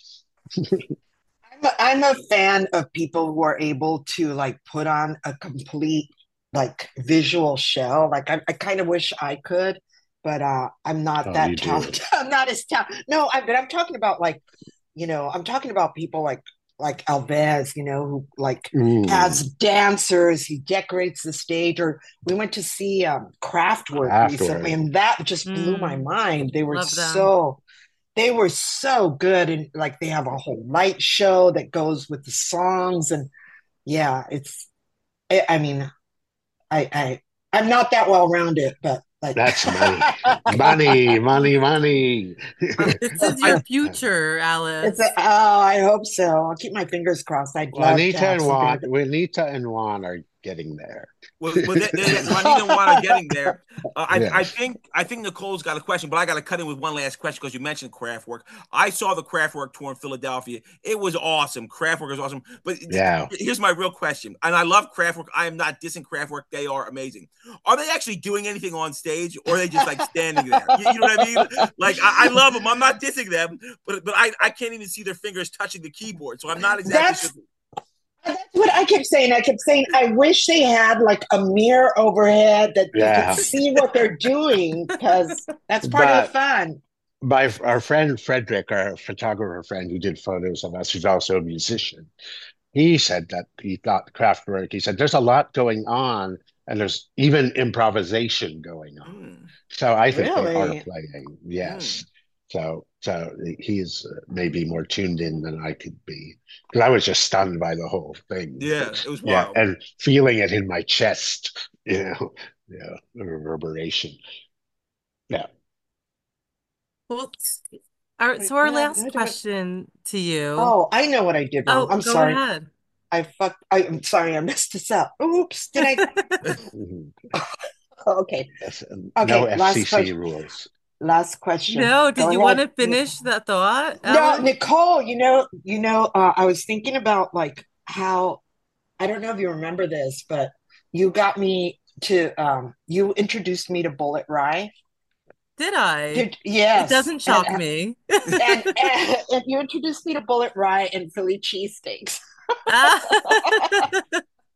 I'm a, I'm a fan of people who are able to like put on a complete like visual show. Like I, I kind of wish I could, but uh, I'm not Oh, you that do. talented. I'm not as talented. No, I, but I'm talking about like, you know, I'm talking about people like like Alves, you know, who like has Mm, dancers. He decorates the stage. Or we went to see um, Kraftwerk recently, afterward. and that just blew my Mm, mind. They were love them. so they were so good, and like they have a whole light show that goes with the songs. And yeah, it's i, I mean i i I'm not that well rounded, but like That's money. Money, money, money. This is I your future, it's a, Alice. oh, I hope so. I'll keep my fingers crossed. I'd Well, love to Anita have and something Juan, like well, Anita and Juan are getting there. Well, well they, they, Juanita and Juan are getting there. Uh, I, I Yes. think I think Nicole's got a question, but I got to cut in with one last question because you mentioned Kraftwerk. I saw the Kraftwerk tour in Philadelphia. It was awesome. Kraftwerk is awesome. But Yeah. here's my real question, and I love Kraftwerk. I am not dissing Kraftwerk. They are amazing. Are they actually doing anything on stage, or are they just like standing there? You, you know what I mean? Like I, I love them. I'm not dissing them, but but I, I can't even see their fingers touching the keyboard, so I'm not exactly sure. that's that's what I kept saying. I kept saying, I wish they had like a mirror overhead that you could Yeah. see what they're doing, because that's part of the But fun. my our friend Frederick, our photographer friend who did photos of us, who's also a musician, he said that he thought Kraftwerk, he said there's a lot going on and there's even improvisation going on. Mm, So I think they are Really? playing, mm. yes. So so he's uh, maybe more tuned in than I could be because I was just stunned by the whole thing. Yeah, it was Yeah, wild. and feeling it in my chest, you know, yeah, the reverberation. Yeah. Well, our, Wait, so our what happened? last What happened? question to you. Oh, I know what I did wrong. Oh, I'm go sorry. ahead. I fucked. I, I'm sorry. I messed this up. Oops. Did I? Mhm. Oh, okay. Yes, and no Okay. Last F C C question. rules. Last question. No, Go did you want ahead. to finish that thought, No, Alice? Nicole. You know. You know. Uh, I was thinking about like how I don't know if you remember this, but you got me to. Um, you introduced me to Bullet Rye. Did I? Did It yes, doesn't and shock me. and, and, and you introduced me to Bullet Rye and Philly cheesesteaks.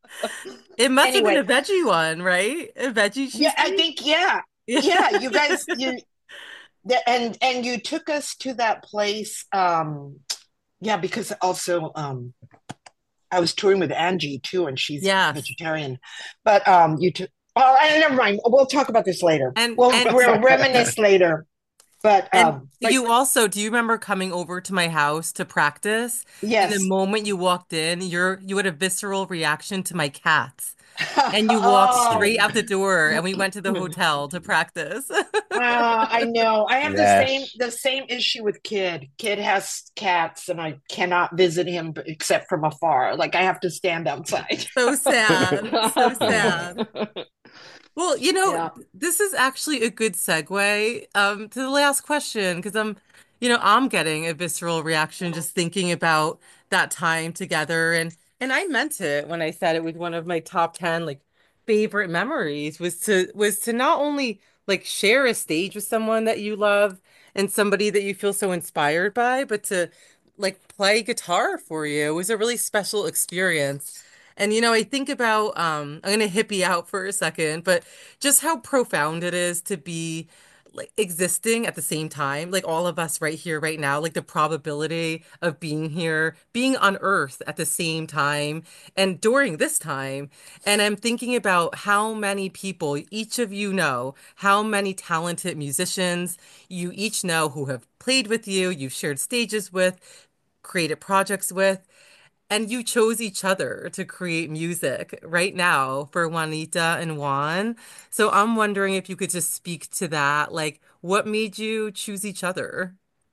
It must have been Anyway, a veggie one, right? A veggie yeah, I cheesecake? think yeah, Yeah. yeah. You guys, you and and you took us to that place. Um, yeah, because also um, I was touring with Angie too, and she's Yes. vegetarian. But um, you took. Oh, I, never mind. We'll talk about this later. And We'll and we'll reminisce later. But and um, but you also, do you remember coming over to my house to practice? And the yes. moment you walked in, you're you had a visceral reaction to my cats. And you walked Oh, straight out the door and we went to the hotel to practice. Uh, I know. I have the same Yes. the same issue with Kid. Kid has cats, and I cannot visit him b- except from afar. Like I have to stand outside. So sad. So sad. Well, you know, Yeah. this is actually a good segue um, to the last question because I'm, you know, I'm getting a visceral reaction just thinking about that time together, and and I meant it when I said it was one of my top ten like favorite memories was to was to not only like share a stage with someone that you love and somebody that you feel so inspired by, but to like play guitar for you. It was a really special experience. And you know, I think about um I'm gonna hippie out for a second, but just how profound it is to be like existing at the same time, like all of us right here, right now, like the probability of being here, being on Earth at the same time and during this time. And I'm thinking about how many people each of you know, how many talented musicians you each know who have played with you, you've shared stages with, created projects with. And you chose each other to create music right now for Juanita and Juan. So I'm wondering if you could just speak to that. Like, what made you choose each other?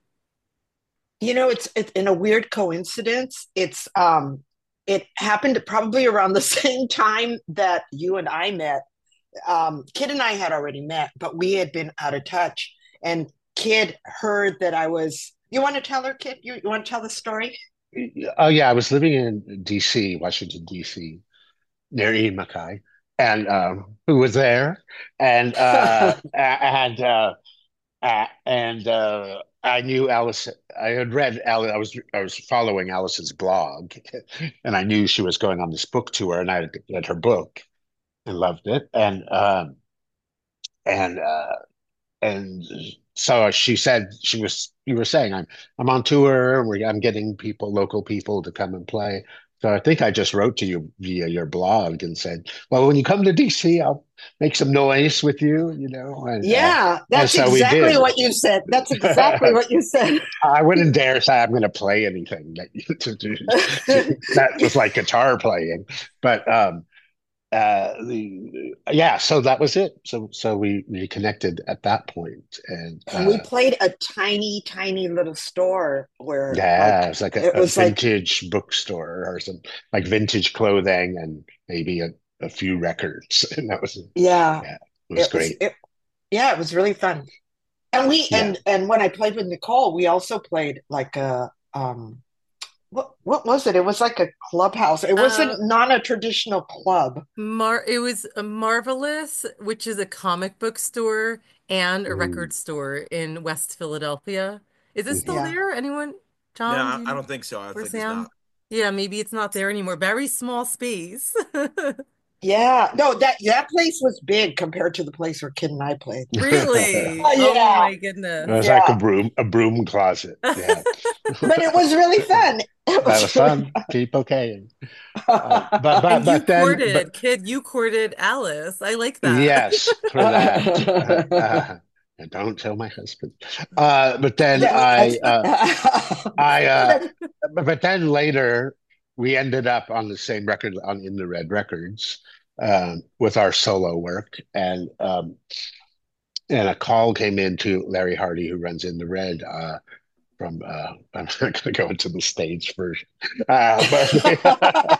You know, it's it's in a weird coincidence. It's um it happened probably around the same time that you and I met. Um, Kid and I had already met, but we had been out of touch. And Kid heard that I was. You want to tell her, Kid? You, you want to tell the story? Oh yeah, I was living in D C, Washington, D C, near Ian MacKay, and um, who was there, and uh, a- and uh, uh, and uh, I knew Alice. I had read Alice. I was I was following Alice's blog, and I knew she was going on this book tour, and I had read her book and loved it, and um, and uh, and so she said she was you were saying I'm I'm on tour. We're, I'm getting people, local people, to come and play. So I think I just wrote to you via your blog and said, well, when you come to D C, I'll make some noise with you, you know, and uh, Yeah, and that's so we exactly did. what you said. That's exactly what you said. I wouldn't dare say I'm going to play anything that you to do to, that was like guitar playing, but um, uh the yeah, so that was it. So so we we connected at that point, and And we uh played a tiny, tiny little store where, yeah, like, it's like a, it a was like, vintage bookstore or some like vintage clothing and maybe a, a few records. And that was yeah, yeah, it was it was, great. it, yeah, it was really fun. And we, Yeah. and and when I played with Nicole, we also played like a, um, what what was it? It was like a clubhouse. It Uh, wasn't not a traditional club. Mar it was a Marvelous, which is a comic book store and a Mm. record store in West Philadelphia. Is it still Mhm. Yeah. there? Anyone? No, John, I, do you I know? don't think so. I Or think it's not. Sam? Yeah, maybe it's not there anymore. Very small space. Yeah. No, that that place was big compared to the place where Kid and I played. Really? Oh, Oh yeah. my It goodness. was like a Yeah. broom, a broom closet. Yeah. But it was really fun. It That was was really fun. Keep okaying. Uh, but fun. but And you but then but courted, kid, you courted Alice. I like that. yes, for that. Uh, uh, and don't tell my husband. Uh, but then Yeah, I that's- uh, I no, uh, that- but but then later we ended up on the same record on In the Red Records, um, with our solo work, and um, and a call came in to Larry Hardy, who runs In the Red. Uh, from uh, I'm not going to go into the stage version, uh, but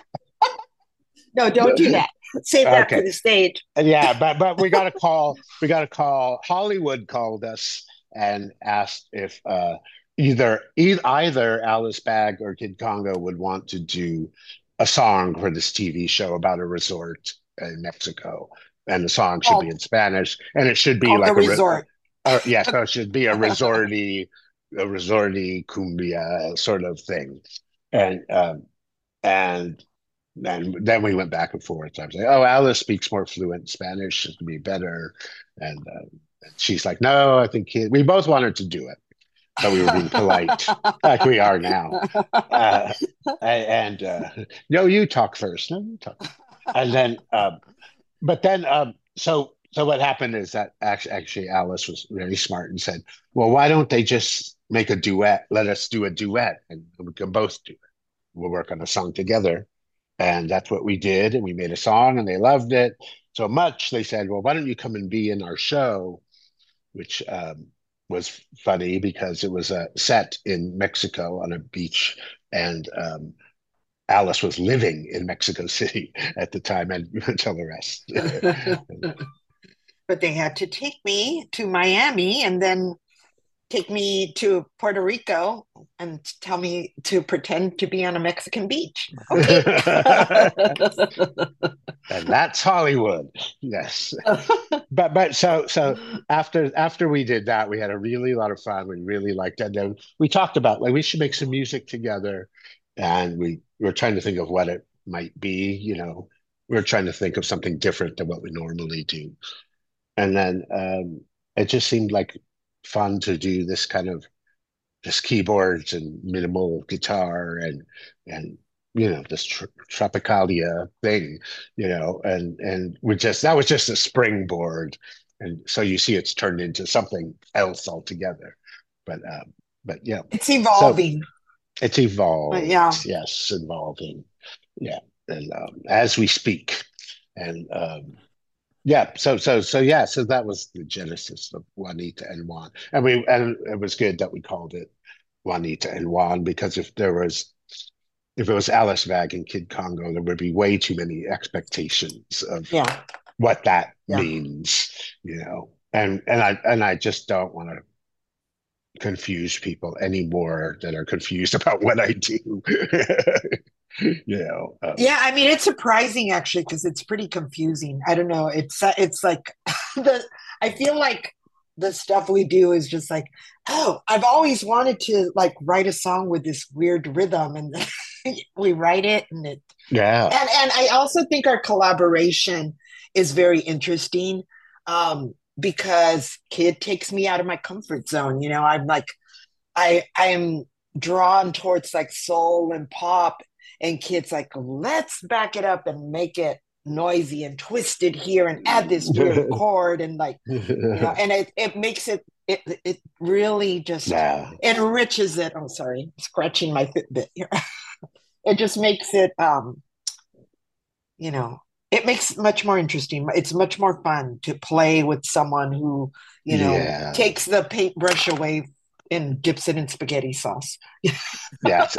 no, don't do that. Save that for okay. the stage. Yeah, but but we got a call. We got a call. Hollywood called us and asked if uh, either e either Alice Bag or Kid Congo would want to do a song for this T V show about a resort in Mexico, and the song should be Called in Spanish, and it should be called the like a, re resort. a yeah, so it should be a resorty, a resorty cumbia sort of thing, and um, and and then we went back and forth. I was like, "Oh, Alice speaks more fluent Spanish. It could be better." And, uh, and she's like, "No, I think he, we both wanted to do it, but we were being polite, like we are now." Uh, and uh, no, you talk first. No, you talk. And then, um, but then, um, so so what happened is that actually, actually Alice was very smart and said, "Well, why don't they just make a duet? Let us do a duet, and we can both do it. We'll work on a song together." And that's what we did. And we made a song and they loved it so much. They said, "Well, why don't you come and be in our show?" Which um, was funny because it was a set in Mexico on a beach. And um, Alice was living in Mexico City at the time, and tell the rest. But they had to take me to Miami and then take me to Puerto Rico and tell me to pretend to be on a Mexican beach. Okay. And that's Hollywood. Yes. But but so so after after we did that, we had a really lot of fun. We really liked it. And then we talked about like we should make some music together. And we were trying to think of what it might be, you know. We were trying to think of something different than what we normally do. And then um, it just seemed like fun to do this kind of just keyboards and minimal guitar and and you know this tr tropicalia thing, you know, and and we just that was just a springboard, and so you see it's turned into something else altogether. But um, but yeah, It's so evolving. it's But yeah. evolved, yes, evolving, yeah, and um, as we speak, and um, yeah, so so so yeah, so that was the genesis of Juanita and Juan, and we and it was good that we called it Juanita and Juan because if there was if it was Alice Vag and Kid Congo, there would be way too many expectations of Yeah. what that Yeah. means, you know, and and I and I just don't want to confuse people anymore that are confused about what I do. You know, um, Yeah, I mean it's surprising actually because it's pretty confusing. I don't know. It's uh, it's like the I feel like the stuff we do is just like, oh, I've always wanted to like write a song with this weird rhythm, and we write it, and it yeah, and and I also think our collaboration is very interesting um, because Kid takes me out of my comfort zone. You know, I'm like I I am drawn towards like soul and pop, and Kid's like, let's back it up and make it noisy and twisted here and add this weird chord and like you know, and it it makes it it it really just yeah, enriches it. I'm sorry, scratching my Fitbit here. It just makes it um you know it makes it much more interesting. It's much more fun to play with someone who you know yeah, takes the paintbrush away and dips it in spaghetti sauce. yes.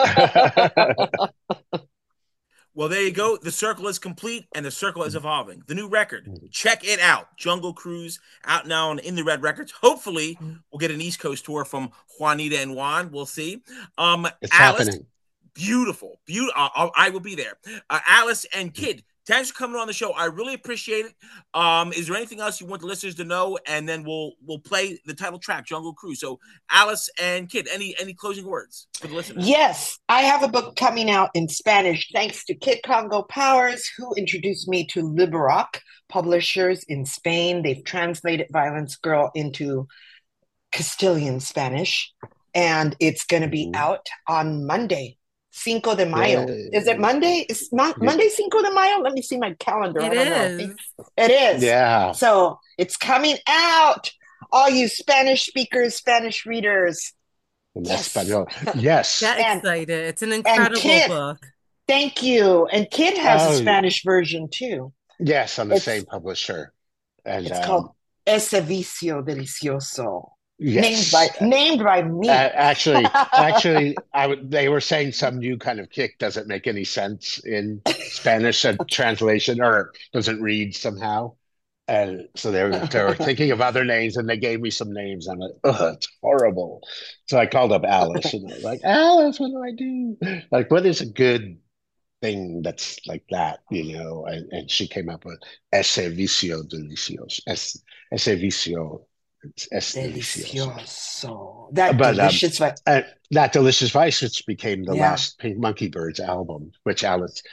Well, there you go. The circle is complete and the circle is evolving. The new record, check it out. Jungle Cruise, out now on In the Red Records. Hopefully, we'll get an East Coast tour from Juanita and Juan. We'll see. Um, It's Alice, happening. beautiful, beautiful. Uh, I will be there. Uh, Alice and Kid, thanks for coming on the show. I really appreciate it. Um, is there anything else you want the listeners to know? And then we'll we'll play the title track, Jungle Cruise. So, Alice and Kid, any any closing words for the listeners? Yes, I have a book coming out in Spanish thanks to Kid Congo Powers, who introduced me to Liberoc publishers in Spain. They've translated Violence Girl into Castilian Spanish, and it's going to be Mhm. out on Monday, Cinco de Mayo. Yay. Is it Monday? Is Mon- Yeah. Monday Cinco de Mayo? Let me see my calendar. I It don't know. I is. think it is. Yeah. So it's coming out. All you Spanish speakers, Spanish readers, In Yes. Espanol. Yes. Get And- excited. It's an incredible Kid. book. thank you. And Kid has Oh. a Spanish version too. Yes, on the It's- same publisher. And It's um, called Ese Vicio Delicioso. yes. Named by named by me. Uh, actually, actually, I would. They were saying some new kind of kick doesn't make any sense in Spanish a translation, or doesn't read somehow, and so they were they were thinking of other names, and they gave me some names. I'm like, oh, it's horrible. So I called up Alice, and I was like, Alice, what do I do? Like, what is a good thing that's like that, you know? And and she came up with Ese Vicio Delicioso, Es, Ese Vicio. Es delicioso. Delicioso. That But, um, delicious. Uh, that Delicious Vice, which became the Yeah. last Pink Monkey Birds album, which Alice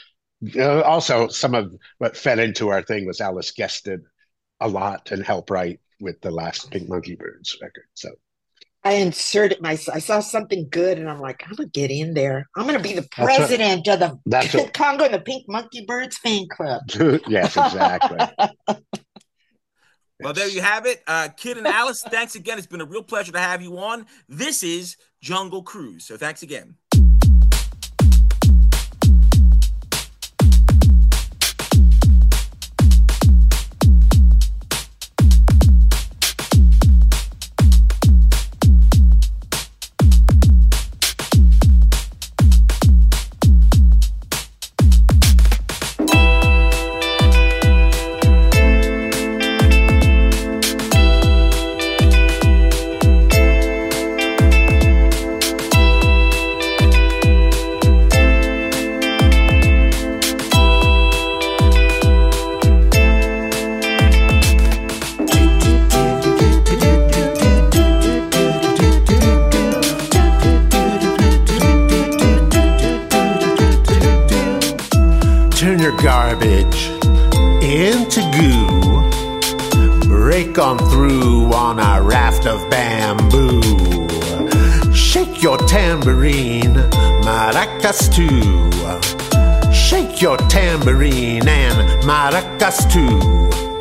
Uh, also, some of what fed into our thing was Alice guested a lot and helped write with the last Pink Monkey Birds record. So I inserted myself. I saw something good, and I'm like, I'm gonna get in there. I'm gonna be the that's what president of that's the what. Congo and the Pink Monkey Birds fan club. Yes, exactly. Well, there Yes. you have it. Uh, Kid and Alice, thanks again. It's been a real pleasure to have you on. This is Jungle Cruise. So thanks again. Turn your garbage into goo. Break on through on a raft of bamboo. Shake your tambourine, maracas too. Shake your tambourine and maracas too.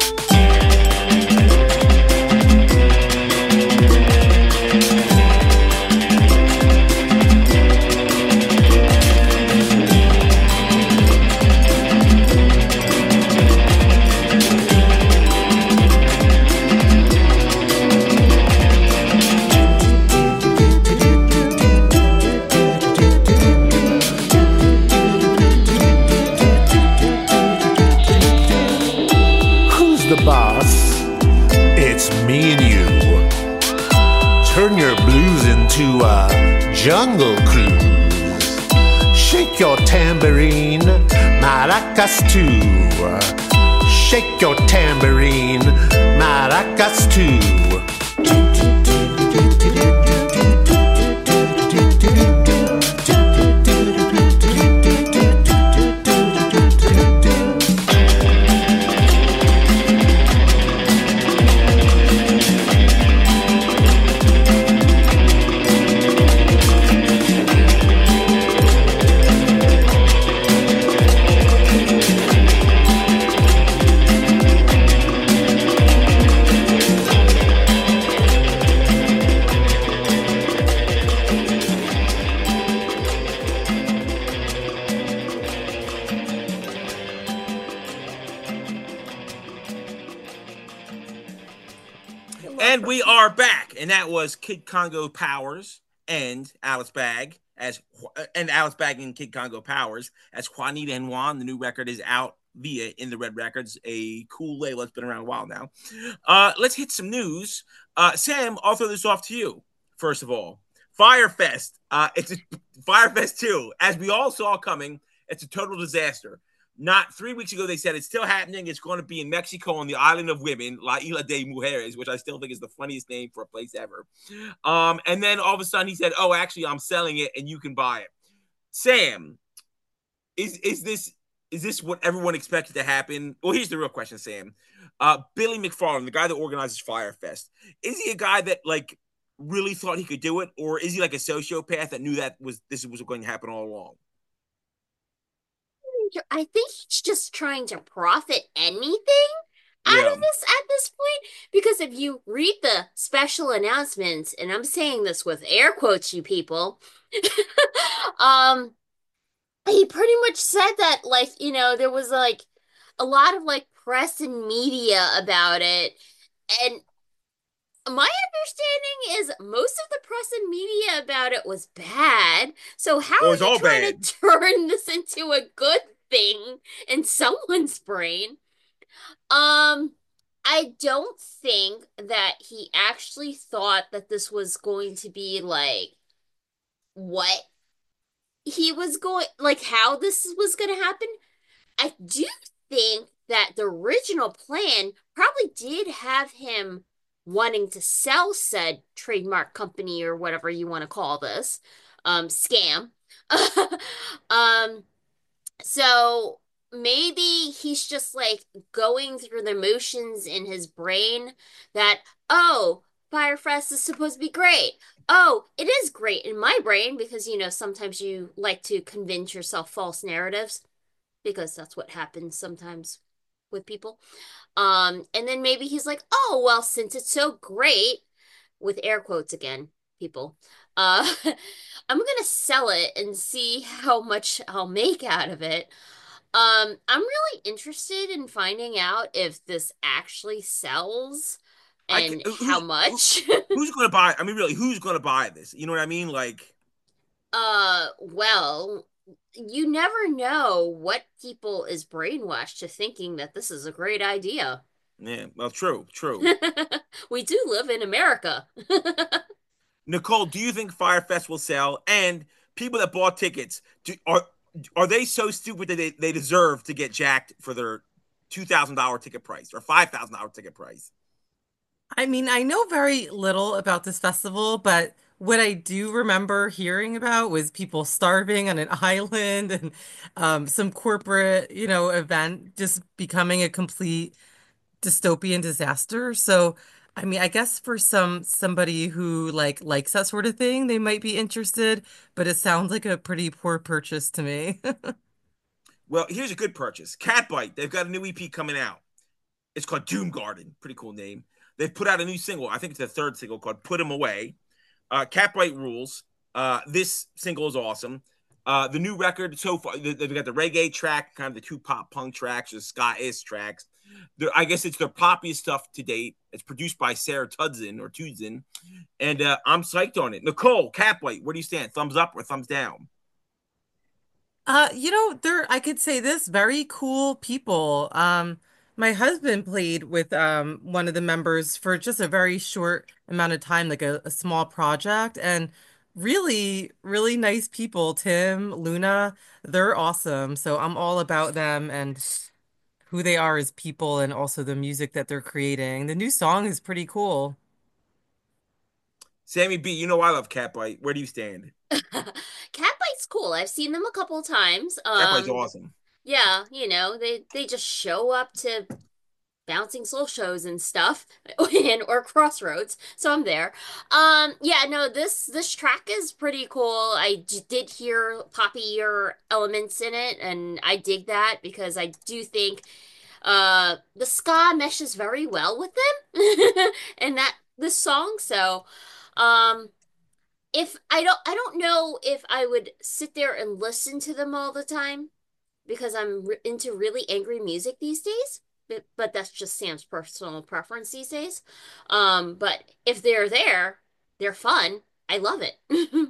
Who's the boss? It's me and you. Turn your blues into a jungle cruise. Shake your tambourine, maracas too. Shake your tambourine, maracas too. And we are back, and that was Kid Congo Powers and Alice Bag as and Alice Bag and Kid Congo Powers as Juanita and Juan. The new record is out via In the Red Records, a cool label that's been around a while now. Uh, let's hit some news. Uh, Sam, I'll throw this off to you. First of all, Firefest. Uh, it's a Firefest two, as we all saw coming. It's a total disaster. Not three weeks ago, they said it's still happening. It's going to be in Mexico on the island of women, La Isla de Mujeres, which I still think is the funniest name for a place ever. Um, and then all of a sudden he said, oh, actually, I'm selling it and you can buy it. Sam, is is this is this what everyone expected to happen? Well, here's the real question, Sam. Uh, Billy McFarland, the guy that organizes Firefest, is he a guy that like really thought he could do it? Or is he like a sociopath that knew that was this was going to happen all along? I think he's just trying to profit anything out Yeah. of this at this point. Because if you read the special announcements, and I'm saying this with air quotes, you people, um, he pretty much said that, like, you know, there was like a lot of like press and media about it. And my understanding is most of the press and media about it was bad. So how Well, are it's you all trying bad. to turn this into a good thing in someone's brain? Um, I don't think that he actually thought that this was going to be like what he was going, like how this was going to happen. I do think that the original plan probably did have him wanting to sell said trademark company or whatever you want to call this um scam. um so maybe he's just like going through the motions in his brain that, oh, Fyre Fest is supposed to be great. Oh, it is great in my brain because, you know, sometimes you like to convince yourself false narratives because that's what happens sometimes with people. Um, and then maybe he's like, oh, well, since it's so great, with air quotes again, people, uh, I'm gonna sell it and see how much I'll make out of it. Um, I'm really interested in finding out if this actually sells I can, and how who's who, much. who's going to buy? I mean, really, who's going to buy this? You know what I mean? Like, Uh, well, you never know what people is brainwashed to thinking that this is a great idea. yeah, well, true, true. We do live in America. Nicole, do you think Fyre Fest will sell? And people that bought tickets, do, are are they so stupid that they, they deserve to get jacked for their two thousand dollar ticket price or five thousand dollar ticket price? I mean, I know very little about this festival, but what I do remember hearing about was people starving on an island and um, some corporate, you know, event just becoming a complete dystopian disaster. So, I mean, I guess for some somebody who like likes that sort of thing, they might be interested, but it sounds like a pretty poor purchase to me. Well, here's a good purchase. Catbite, they've got a new E P coming out. It's called Doom Garden. Pretty cool name. They've put out a new single. I think it's the third single called Put 'Em Away. Uh, Catbite rules. Uh, this single is awesome. Uh, the new record so far, they've got the reggae track, kind of the two pop punk tracks, the ska-ish tracks. They're, I guess it's their poppiest stuff to date. It's produced by Sarah Tudson or Tudson, and uh, I'm psyched on it. Nicole, Catbite, where do you stand? Thumbs up or thumbs down? Uh, you know, they're I could say this, very cool people. Um, my husband played with um one of the members for just a very short amount of time, like a, a small project, and really, really nice people. Tim, Luna, they're awesome. So I'm all about them and who they are as people and also the music that they're creating. The new song is pretty cool. Sammy B, you know I love Catbite. Where do you stand? Catbite's cool. I've seen them a couple of times. Catbite's Um, awesome. yeah, you know, they they just show up to bouncing soul shows and stuff and or crossroads, so I'm there. Um yeah, no, this this track is pretty cool. I j- did hear poppier elements in it and I dig that because I do think uh the ska meshes very well with them and that this song. So um if I don't I don't know if I would sit there and listen to them all the time because I'm re into really angry music these days. But, but that's just Sam's personal preference these days. Um, but if they're there, they're fun. I love it.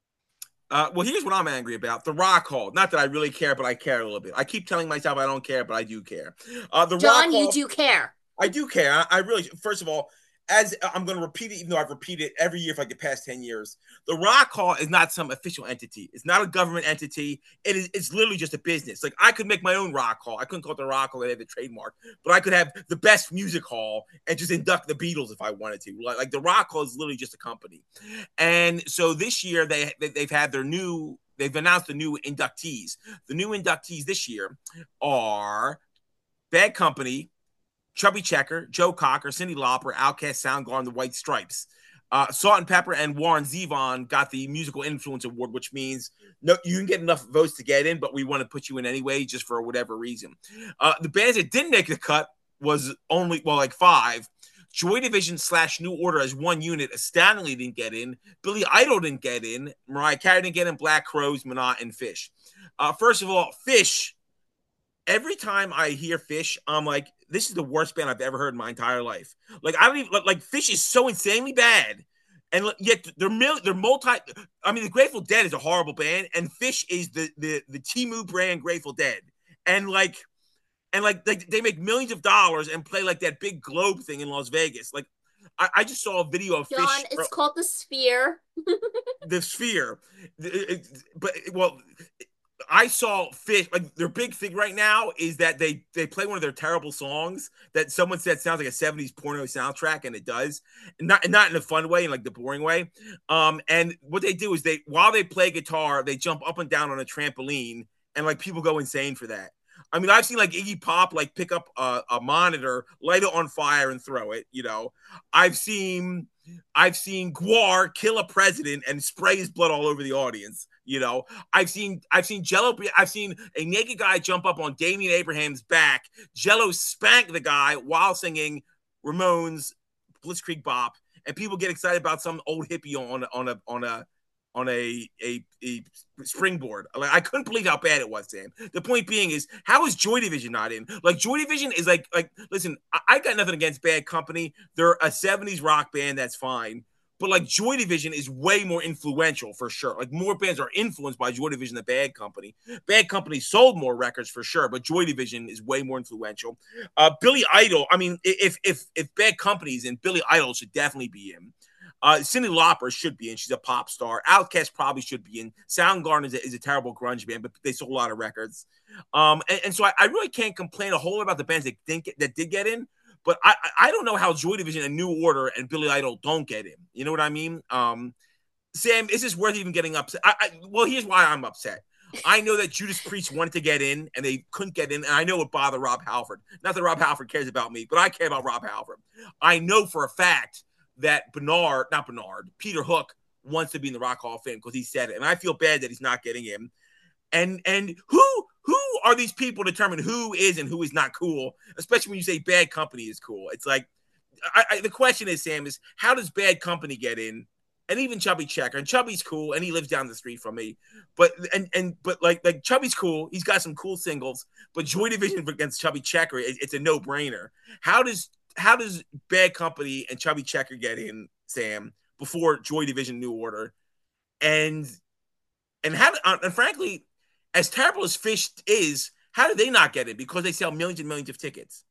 Uh, well, here's what I'm angry about: the Rock Hall. Not that I really care, but I care a little bit. I keep telling myself I don't care, but I do care. Uh, the Rock John, Hall. you do care. I do care. I, I really, first of all, as I'm going to repeat it, even though I've repeated it every year for like the past ten years, the Rock Hall is not some official entity. It's not a government entity. It is, it's literally just a business. Like I could make my own Rock Hall. I couldn't call it the Rock Hall. They have the trademark, but I could have the best music hall and just induct the Beatles if I wanted to. Like, like the Rock Hall is literally just a company. And so this year they, they they've had their new, they've announced the new inductees. The new inductees this year are Bad Company, Chubby Checker, Joe Cocker, Cyndi Lauper, Outkast, Soundgarden, The White Stripes. Uh, Salt and Pepper and Warren Zevon got the Musical Influence Award, which means no, you can get enough votes to get in, but we want to put you in anyway, just for whatever reason. Uh, the bands that didn't make the cut was only, well, like five. Joy Division slash New Order as one unit astoundingly didn't get in. Billy Idol didn't get in. Mariah Carey didn't get in. Black Crowes, Monat, and Fish. Uh, first of all, Fish. Every time I hear Fish, I'm like, this is the worst band I've ever heard in my entire life. Like, I don't even, like, Fish is so insanely bad. And yet they're they're multi. I mean, the Grateful Dead is a horrible band, and Fish is the the the Temu brand Grateful Dead. And like, and like they, they make millions of dollars and play like that big globe thing in Las Vegas. Like, I, I just saw a video of John, Fish. it's called the Sphere. The Sphere. But, well, I saw Fish, like their big thing right now is that they they play one of their terrible songs that someone said sounds like a seventies porno soundtrack, and it does. Not not in a fun way, in like the boring way. Um, and what they do is they while they play guitar, they jump up and down on a trampoline, and like people go insane for that. I mean, I've seen like Iggy Pop like pick up a, a monitor, light it on fire, and throw it. You know, I've seen I've seen Guar kill a president and spray his blood all over the audience. You know, I've seen I've seen Jello. I've seen a naked guy jump up on Damian Abraham's back. Jello spank the guy while singing Ramones' Blitzkrieg Bop, and people get excited about some old hippie on on a on a on a, a a springboard. Like, I couldn't believe how bad it was, Sam. The point being is, how is Joy Division not in? Like, Joy Division is like like listen, I, I got nothing against Bad Company. They're a seventies rock band, that's fine. But like Joy Division is way more influential for sure. Like more bands are influenced by Joy Division than Bad Company. Bad Company sold more records for sure, but Joy Division is way more influential. Uh, Billy Idol. I mean, if if if Bad Company's in, Billy Idol should definitely be in. Uh, Cyndi Lauper should be in. She's a pop star. Outkast probably should be in. Soundgarden is a, is a terrible grunge band, but they sold a lot of records. Um, and, and so I, I really can't complain a whole lot about the bands that didn't get, that did get in. But I, I don't know how Joy Division and New Order and Billy Idol don't get in. You know what I mean? Um, Sam, is this worth even getting upset? I, I, well, here's why I'm upset. I know that Judas Priest wanted to get in and they couldn't get in. And I know it bothered Rob Halford. Not that Rob Halford cares about me, but I care about Rob Halford. I know for a fact that Bernard, not Bernard, Peter Hook wants to be in the Rock Hall of Fame because he said it. And I feel bad that he's not getting in. And and who who are these people to determine who is and who is not cool, especially when you say Bad Company is cool? It's like, I, I, the question is, Sam, is how does Bad Company get in? And even Chubby Checker. And Chubby's cool, and he lives down the street from me. But and and but like like Chubby's cool. He's got some cool singles. But Joy Division against Chubby Checker, it, it's a no brainer. How does how does Bad Company and Chubby Checker get in, Sam, before Joy Division, New Order? And and how and frankly, as terrible as Fish is, how did they not get it? Because they sell millions and millions of tickets.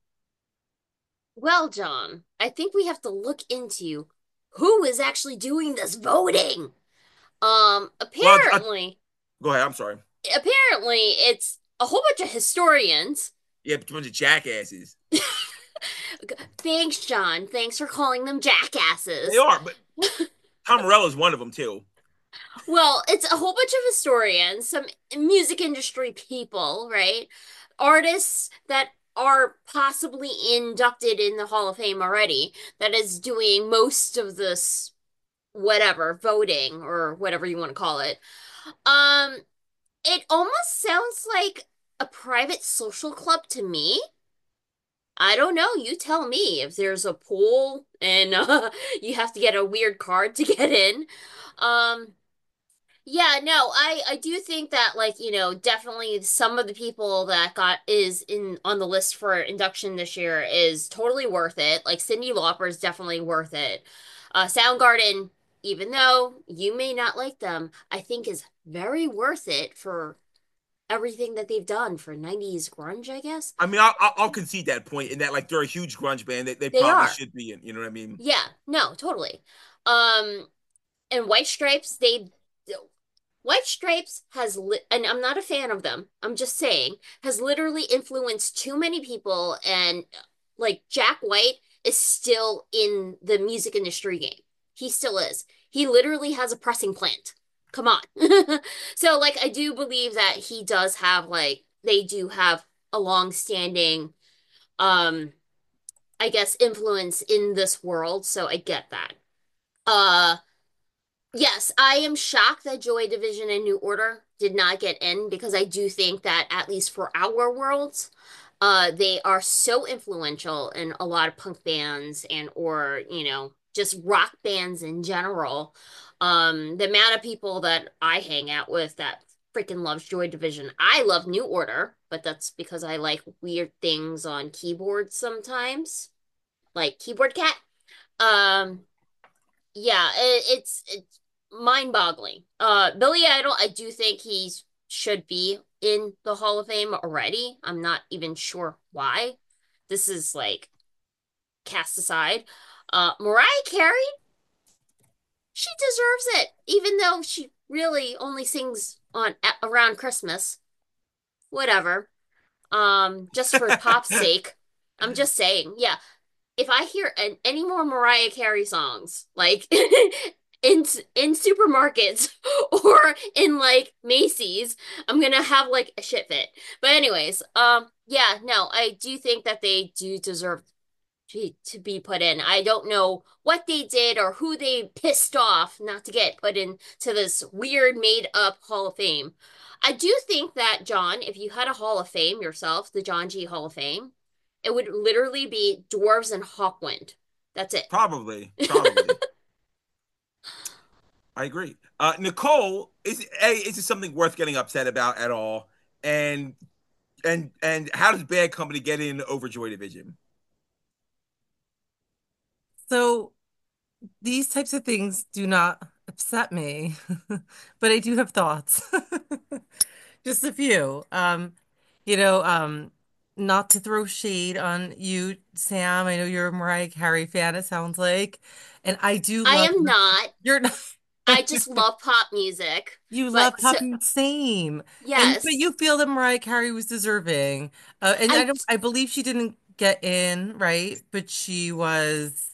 Well, John, I think we have to look into who is actually doing this voting. Um, apparently, well, I, go ahead. I'm sorry. Apparently, it's a whole bunch of historians. Yeah, a bunch of jackasses. Thanks, John. Thanks for calling them jackasses. They are, but Tom Morello is one of them too. Well, it's a whole bunch of historians, some music industry people, right? Artists that are possibly inducted in the Hall of Fame already, that is doing most of this, whatever, voting or whatever you want to call it. Um, it almost sounds like a private social club to me. I don't know. You tell me if there's a pool and uh, you have to get a weird card to get in. Um, Yeah, no, I I do think that like, you know, definitely some of the people that got is in on the list for induction this year is totally worth it. Like Cyndi Lauper is definitely worth it. Uh Soundgarden, even though you may not like them, I think is very worth it for everything that they've done for nineties grunge, I guess. I mean, I'll, I'll concede that point in that like they're a huge grunge band. They, they They probably are. should be in, you know what I mean? Yeah, no, totally. Um and White Stripes, they White Stripes has, li and I'm not a fan of them, I'm just saying, has literally influenced too many people. And like Jack White is still in the music industry game. He still is. He literally has a pressing plant. Come on. So, like, I do believe that he does have, like, they do have a long-standing, um, I guess, influence in this world. So I get that. Uh, Yes, I am shocked that Joy Division and New Order did not get in because I do think that at least for our worlds, uh, they are so influential in a lot of punk bands and or, you know, just rock bands in general. Um, the amount of people that I hang out with that freaking loves Joy Division. I love New Order, but that's because I like weird things on keyboards sometimes, like Keyboard Cat. Um, yeah, it, it's it's mind-boggling. Uh, Billy Idol, I do think he should be in the Hall of Fame already. I'm not even sure why. This is like cast aside. Uh, Mariah Carey, she deserves it, even though she really only sings on around Christmas. Whatever. Um, just for pop's sake. I'm just saying, yeah. If I hear an, any more Mariah Carey songs, like in in supermarkets or in like Macy's, I'm gonna have like a shit fit. But anyways, um, yeah, no, I do think that they do deserve to, to be put in. I don't know what they did or who they pissed off not to get put into this weird made up Hall of Fame. I do think that, John, if you had a Hall of Fame yourself, the John G Hall of Fame, it would literally be Dwarves and Hawkwind. That's it. Probably, probably. I agree. Uh, Nicole, is a is this something worth getting upset about at all? And and and how does Bad Company get in over Joy Division? So these types of things do not upset me, but I do have thoughts. Just a few. Um, you know, um, not to throw shade on you, Sam. I know you're a Mariah Carey fan, it sounds like. And I do I love am her. not. You're not. I just love pop music. You love But pop so, music, same. And but yes, you feel that Mariah Carey was deserving. Uh, and I I don't I believe she didn't get in, right? But she was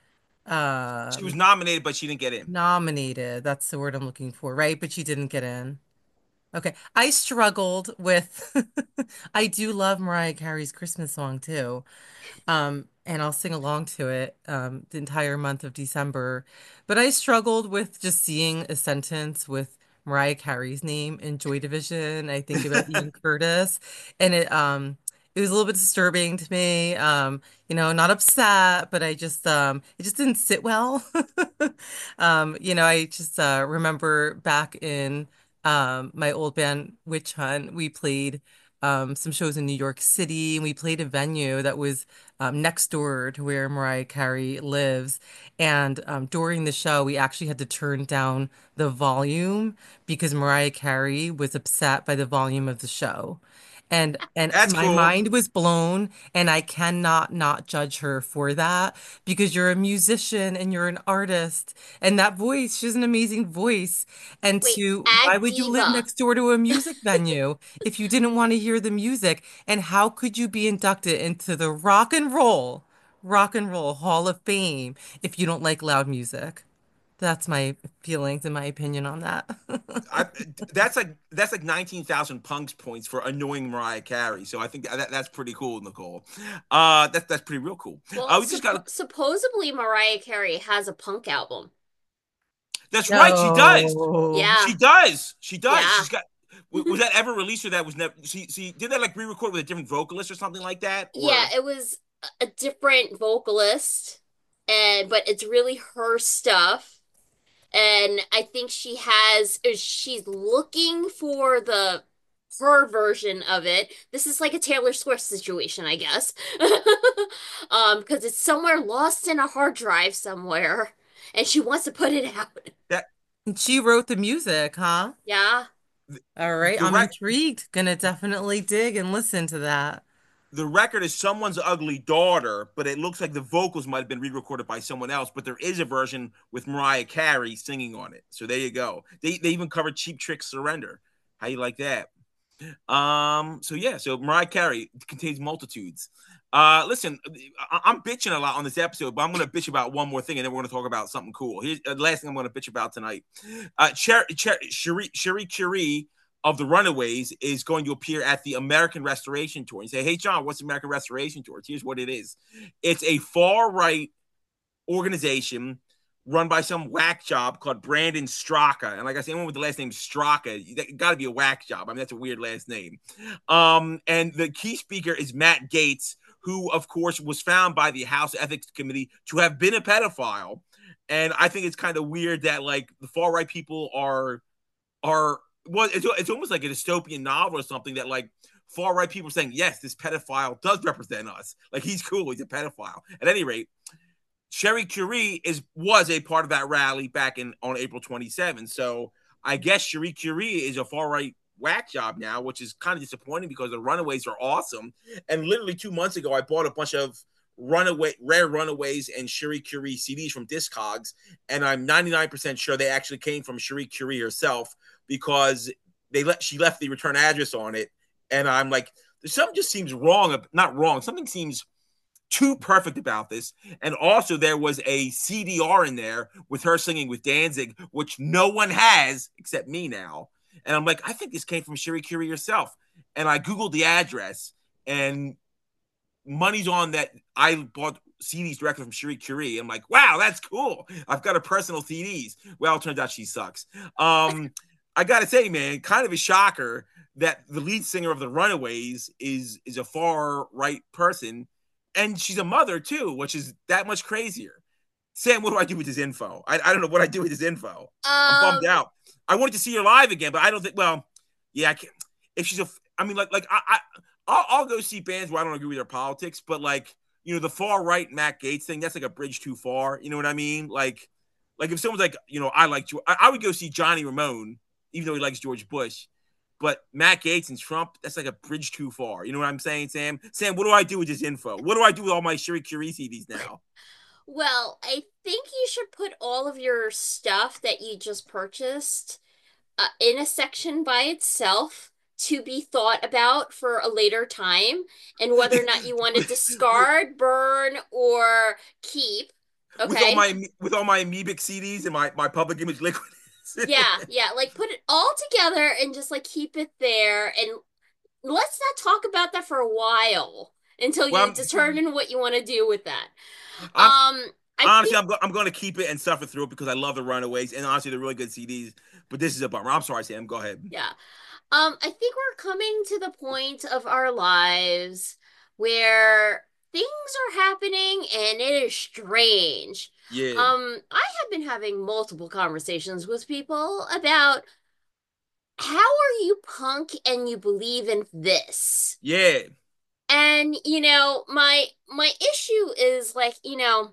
She was um nominated, but she didn't get in. nominated. That's the word I'm looking for, right? But she didn't get in. Okay. I struggled with I do love Mariah Carey's Christmas song too. Um, and I'll sing along to it um, the entire month of December. But I struggled with just seeing a sentence with Mariah Carey's name in Joy Division. I think about Ian Curtis, and it um it was a little bit disturbing to me. Um, you know, not upset, but I just um it just didn't sit well. Um, you know, I just uh remember back in um my old band Witch Hunt, we played um, some shows in New York City, and we played a venue that was um, next door to where Mariah Carey lives. And um, during the show, we actually had to turn down the volume because Mariah Carey was upset by the volume of the show. And and That's my cool. mind was blown, and I cannot not judge her for that because you're a musician and you're an artist, and that voice, she has an amazing voice. And wait, to why add would you live diva. next door to a music venue if you didn't want to hear the music? And how could you be inducted into the Rock and Roll, Rock and Roll Hall of Fame if you don't like loud music? That's my feelings and my opinion on that. I, that's like that's like nineteen thousand punks points for annoying Mariah Carey. So I think that, that's pretty cool, Nicole. Uh, that's that's pretty real cool. Uh, Well, we just suppo got. supposedly Mariah Carey has a punk album. That's right. She does. No. Yeah, She does. She does. yeah, She's got. w- Was that ever released or that was never? She she did that like re-record with a different vocalist or something like that, yeah. or It was a a different vocalist, and but it's really her stuff. And I think she has, or she's looking for the her version of it. This is like a Taylor Swift situation, I guess. Um, because it's somewhere lost in a hard drive somewhere, and she wants to put it out. that And she wrote the music, huh? Yeah. All right, the I'm rec- intrigued. Gonna definitely dig and listen to that. the record is someone's ugly daughter, but it looks like the vocals might have been re-recorded by someone else. But there is a version with Mariah Carey singing on it. So there you go. They they even covered Cheap Trick Surrender. How you like that? Um, so yeah, so Mariah Carey contains multitudes. Uh, listen, I- I'm bitching a lot on this episode, but I'm going to bitch about one more thing, and then we're going to talk about something cool. Here's uh, the last thing I'm going to bitch about tonight. Uh, Cher- Cher- Cherie Cherie Curie of the Runaways is going to appear at the American Restoration Tour. You say, hey, John, what's the American Restoration Tour? Here's what it is. It's a far right organization run by some whack job called Brandon Straka. And like I said, anyone with the last name Straka, got to be a whack job. I mean, that's a weird last name. Um, and the key speaker is Matt Gaetz, who, of course, was found by the House Ethics Committee to have been a pedophile. And I think it's kind of weird that like the far right people are are well, it's, it's almost like a dystopian novel or something that like far right people are saying, yes, this pedophile does represent us. Like he's cool, he's a pedophile. At any rate, Cherie Curie is was a part of that rally back in on April twenty-seventh. So I guess Cherie Curie is a far right whack job now, which is kind of disappointing because the Runaways are awesome. And literally two months ago, I bought a bunch of runaway rare Runaways and Cherie Curie C Ds from Discogs, and I'm ninety-nine percent sure they actually came from Cherie Curie herself because they let she left the return address on it. And I'm like, something just seems wrong. Not wrong. Something seems too perfect about this. And also, there was a C D R in there with her singing with Danzig, which no one has except me now. And I'm like, I think this came from Cherie Currie herself. And I Googled the address, and money's on that I bought C Ds directly from Cherie Currie. I'm like, wow, that's cool. I've got her personal C Ds. Well, it turns out she sucks. Um, I gotta say, man, kind of a shocker that the lead singer of the Runaways is is a far right person, and she's a mother too, which is that much crazier. Sam, what do I do with this info? I, I don't know what I do with this info. I'm bummed Um, out. I wanted to see her live again, but I don't think. Well, yeah, I can't, if she's a, I mean, like, like I, I I'll, I'll go see bands where I don't agree with their politics, but like, you know, the far right Matt Gates thing, that's like a bridge too far. You know what I mean? Like, like if someone's like, you know, I like, I, I would go see Johnny Ramone, even though he likes George Bush. But Matt Gates and Trump, that's like a bridge too far. You know what I'm saying, Sam? Sam, what do I do with this info? What do I do with all my Cherie Curie C Ds now? well, I think you should put all of your stuff that you just purchased uh, in a section by itself to be thought about for a later time, and whether or not you want to with, discard, burn, or keep. with all Okay? my with all my amoebic C Ds and my, my public image liquid. Yeah, yeah, like put it all together and just like keep it there, and let's not talk about that for a while until well, you I'm, determine what you want to do with that. I'm Um, I honestly, think I'm, go- I'm going to keep it and suffer through it because I love the Runaways, and honestly, they're really good C Ds. But this is a bummer. I'm sorry, Sam. Go ahead. yeah. Um, I think we're coming to the point of our lives where things are happening and it is strange. Yeah, Um, I have been having multiple conversations with people about how are you punk and you believe in this? yeah. And you know, my my issue is like, you know,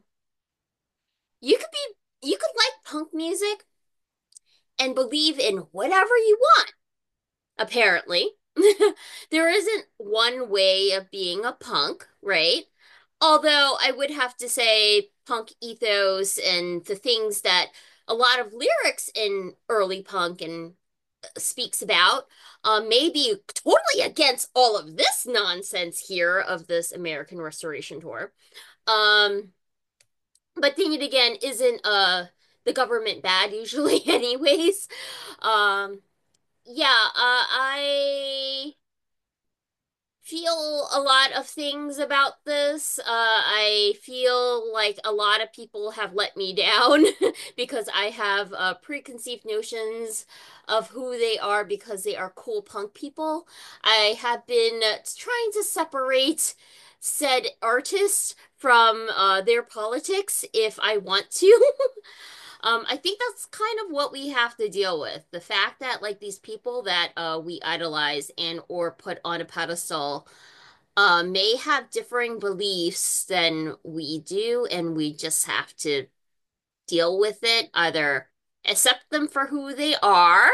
you could be you could like punk music and believe in whatever you want, apparently. There isn't one way of being a punk, right? Although I would have to say punk ethos and the things that a lot of lyrics in early punk and uh, speaks about um, may be totally against all of this nonsense here of this American Restoration Tour. Um, but then it again, isn't uh the government bad usually anyways? Um, yeah, uh, I feel a lot of things about this. Uh, I feel like a lot of people have let me down because I have uh, preconceived notions of who they are because they are cool punk people. I have been uh, trying to separate said artists from uh, their politics if I want to. Um, I think that's kind of what we have to deal with. The fact that like these people that uh we idolize and or put on a pedestal uh may have differing beliefs than we do, and we just have to deal with it, either accept them for who they are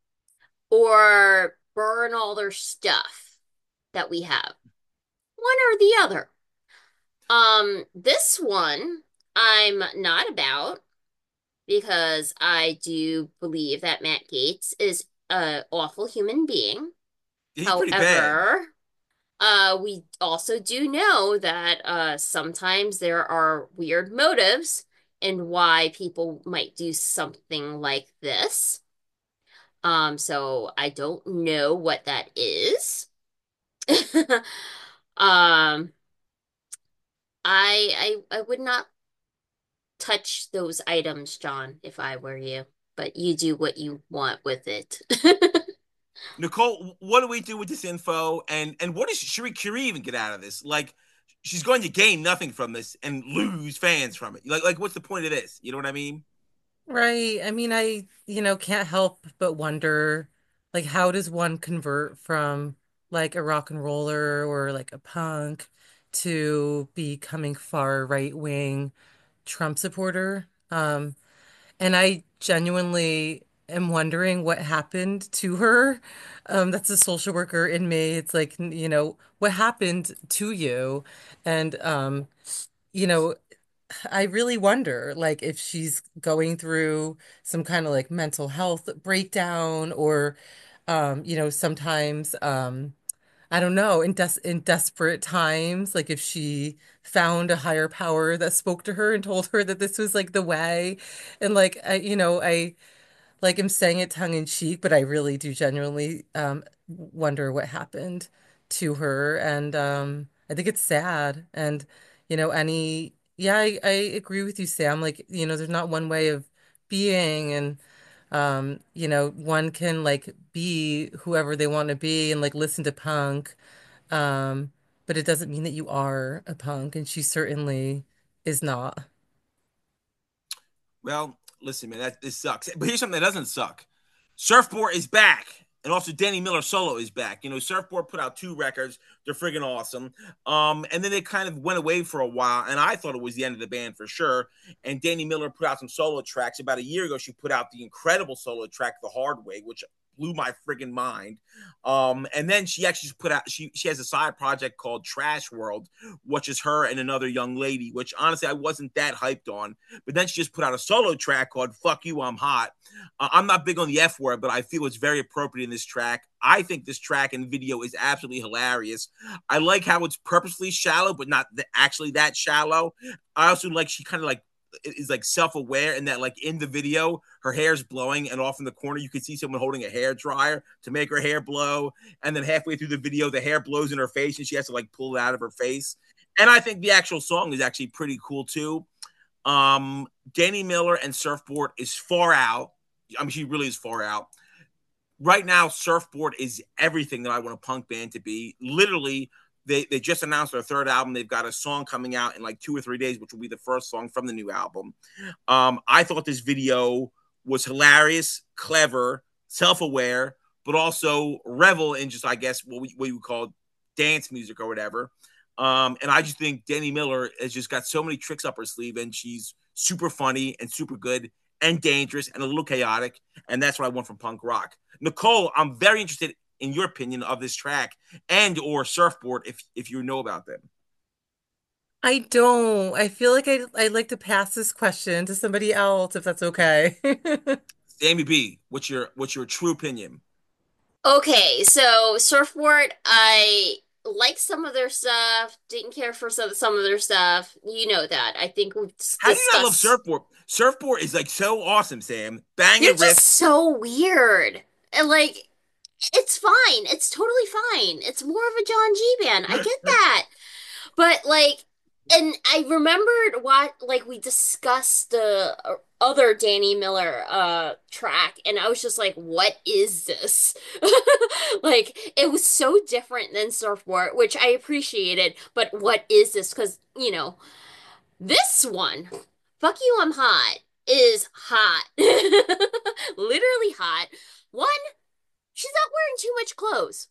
or burn all their stuff that we have. One or the other. Um, this one I'm not about, because I do believe that Matt Gates is an awful human being. He's pretty bad. However, uh, we also do know that uh, sometimes there are weird motives in why people might do something like this. Um, so I don't know what that is. Um, I I I would not touch those items, John, if I were you, but you do what you want with it. Nicole, what do we do with this info? And and what does Cherie Curie even get out of this? Like, she's going to gain nothing from this and lose fans from it. Like, like what's the point of this? You know what I mean? Right. I mean, I, you know, can't help but wonder, like, how does one convert from like a rock and roller or like a punk to becoming far right wing Trump supporter? Um, and I genuinely am wondering what happened to her. Um, that's a social worker in me. It's like, you know, what happened to you? And, um, you know, I really wonder, like, if she's going through some kind of like mental health breakdown or, um, you know, sometimes, um, I don't know, in des in desperate times, like if she found a higher power that spoke to her and told her that this was like the way. And like I, you know, I like I'm saying it tongue in cheek, but I really do genuinely um wonder what happened to her. And um I think it's sad. And you know, any yeah, I, I agree with you, Sam. Like, you know, there's not one way of being, and um, you know, one can like be whoever they want to be and like listen to punk. Um, but it doesn't mean that you are a punk, and she certainly is not. Well, listen, man, that this sucks. But here's something that doesn't suck. Surfboard is back. And also Danny Miller solo is back. You know, Surfboard put out two records. They're friggin' awesome. Um, and then they kind of went away for a while, and I thought it was the end of the band for sure. And Danny Miller put out some solo tracks. About a year ago, she put out the incredible solo track, The Hard Way, which blew my friggin' mind. Um, and then she actually just put out, she she has a side project called Trash World, which is her and another young lady, which honestly I wasn't that hyped on. But then she just put out a solo track called Fuck You, I'm Hot. Uh, I'm not big on the F word, but I feel it's very appropriate in this track. I think this track and video is absolutely hilarious. I like how it's purposely shallow, but not th- actually that shallow. I also like she kind of like is like self-aware and that like in the video her hair's blowing and off in the corner you could see someone holding a hair dryer to make her hair blow, and then halfway through the video the hair blows in her face and she has to like pull it out of her face. And I think the actual song is actually pretty cool too. um Danny Miller and Surfboard is far out. I mean, she really is far out right now. Surfboard is everything that I want a punk band to be. Literally, they, they just announced their third album. They've got a song coming out in like two or three days, which will be the first song from the new album. Um, I thought this video was hilarious, clever, self-aware, but also revel in just, I guess, what we, what you would call dance music or whatever. Um, and I just think Danny Miller has just got so many tricks up her sleeve, and she's super funny and super good and dangerous and a little chaotic. And that's what I want from punk rock. Nicole, I'm very interested in your opinion of this track and or Surfboard, if if you know about them. I don't. I feel like I I'd like to pass this question to somebody else if that's okay. Amy B, what's your what's your true opinion? Okay, so Surfboard, I like some of their stuff, didn't care for some, some of their stuff. You know that. I think we've How do you not love discussed. Surfboard? Surfboard is like so awesome, Sam. Banging You're just riff. so weird. And like, it's fine. It's totally fine. It's more of a John G band. I get that. But like, and I remembered what like we discussed the uh, other Danny Miller uh track, and I was just like, what is this? Like, it was so different than Surfboard, which I appreciated, but what is this? Because, you know, this one, Fuck You, I'm Hot, is hot. Literally hot. One, she's not wearing too much clothes.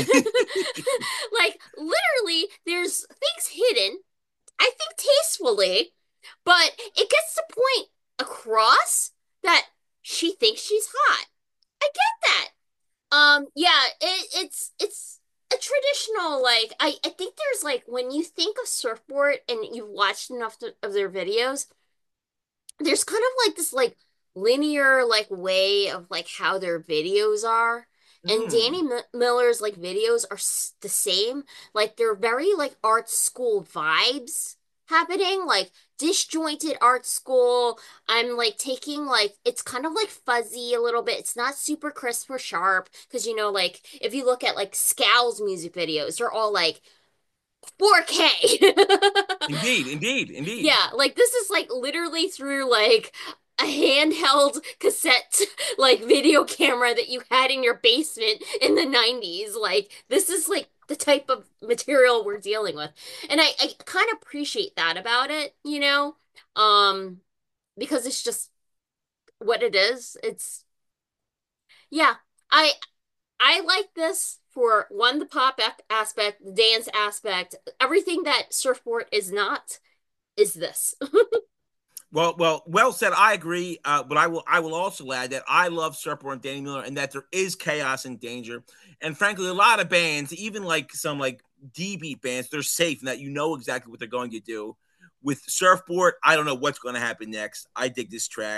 Like, literally, there's things hidden, I think tastefully, but it gets the point across that she thinks she's hot. I get that. Um, yeah, it, it's it's a traditional like I I think there's like when you think of Surfboard and you've watched enough to, of their videos, there's kind of like this like linear like way of like how their videos are. And Mm. Danny M Miller's like videos are s the same. Like they're very like art school vibes happening, like disjointed art school. I'm like taking like it's kind of like fuzzy a little bit. It's not super crisp or sharp because you know like if you look at like Scow's music videos, they're all like four K. Indeed, indeed, indeed. Yeah, like this is like literally through like a handheld cassette like video camera that you had in your basement in the nineties. Like this is like the type of material we're dealing with. And I, I kind of appreciate that about it, you know? Um, because it's just what it is. It's yeah. I I like this for one, the pop ac- aspect, the dance aspect, everything that Surfboard is not is this. Well, well, well said. I agree, uh, but I will. I will also add that I love Surfboard and Danny Miller, and that there is chaos and danger. And frankly, a lot of bands, even like some like D beat bands, they're safe in that you know exactly what they're going to do. With Surfboard, I don't know what's going to happen next. I dig this track.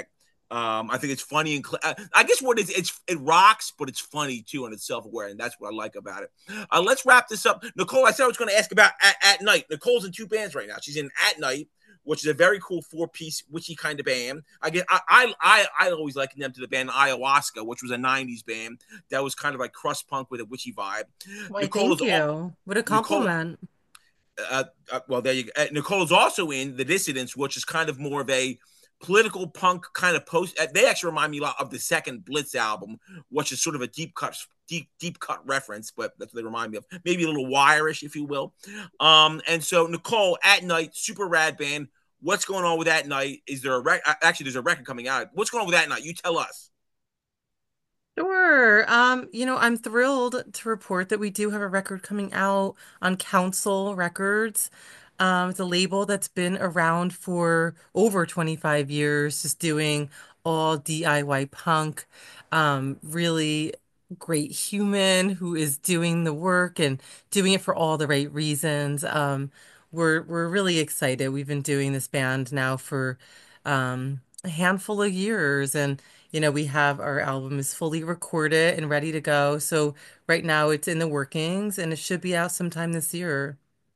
Um, I think it's funny and cl- uh, I guess what it's it's it rocks, but it's funny too, and it's self aware, and that's what I like about it. Uh, let's wrap this up, Nicole. I said I was going to ask about at, at night. Nicole's in two bands right now. She's in At Night, which is a very cool four piece witchy kind of band. I get I I I, I always likened them to the band Ayahuasca, which was a nineties band that was kind of like crust punk with a witchy vibe. Why, Nicole thank is all, you. What a Nicole compliment. uh, uh, well, there you go. Uh, Nicole's also in The Dissidents, which is kind of more of a political punk kind of post. Uh, they actually remind me a lot of the second Blitz album, which is sort of a deep cut, deep deep cut reference, but that's what they remind me of. Maybe a little wire-ish, if you will. Um, and so Nicole, At Night, super rad band. What's going on with At Night? Is there a rec- actually there's a record coming out? What's going on with At Night? You tell us. Sure. Um, you know, I'm thrilled to report that we do have a record coming out on Council Records. Um, it's a label that's been around for over twenty-five years, just doing all D I Y punk. Um, really great human who is doing the work and doing it for all the right reasons. Um, we're we're really excited. We've been doing this band now for um, a handful of years, and you know, we have our album is fully recorded and ready to go. So right now it's in the workings and it should be out sometime this year.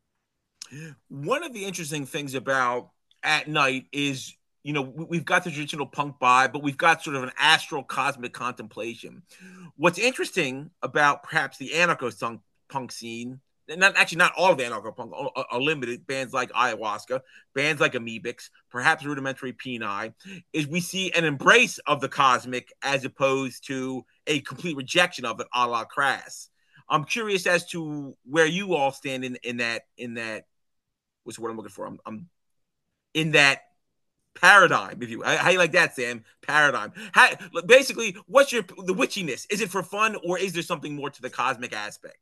One of the interesting things about At Night is, you know, we've got the traditional punk vibe, but we've got sort of an astral cosmic contemplation. What's interesting about perhaps the anarcho punk scene, not actually not all of the anarcho punk, are limited bands like Ayahuasca, bands like Amebix, perhaps Rudimentary Peni, is we see an embrace of the cosmic as opposed to a complete rejection of it, a la Crass. I'm curious as to where you all stand in, in that in that what's the word I'm looking for? I'm, I'm in that paradigm. If you how you like that, Sam? Paradigm. How, basically, what's your the witchiness? Is it for fun, or is there something more to the cosmic aspect?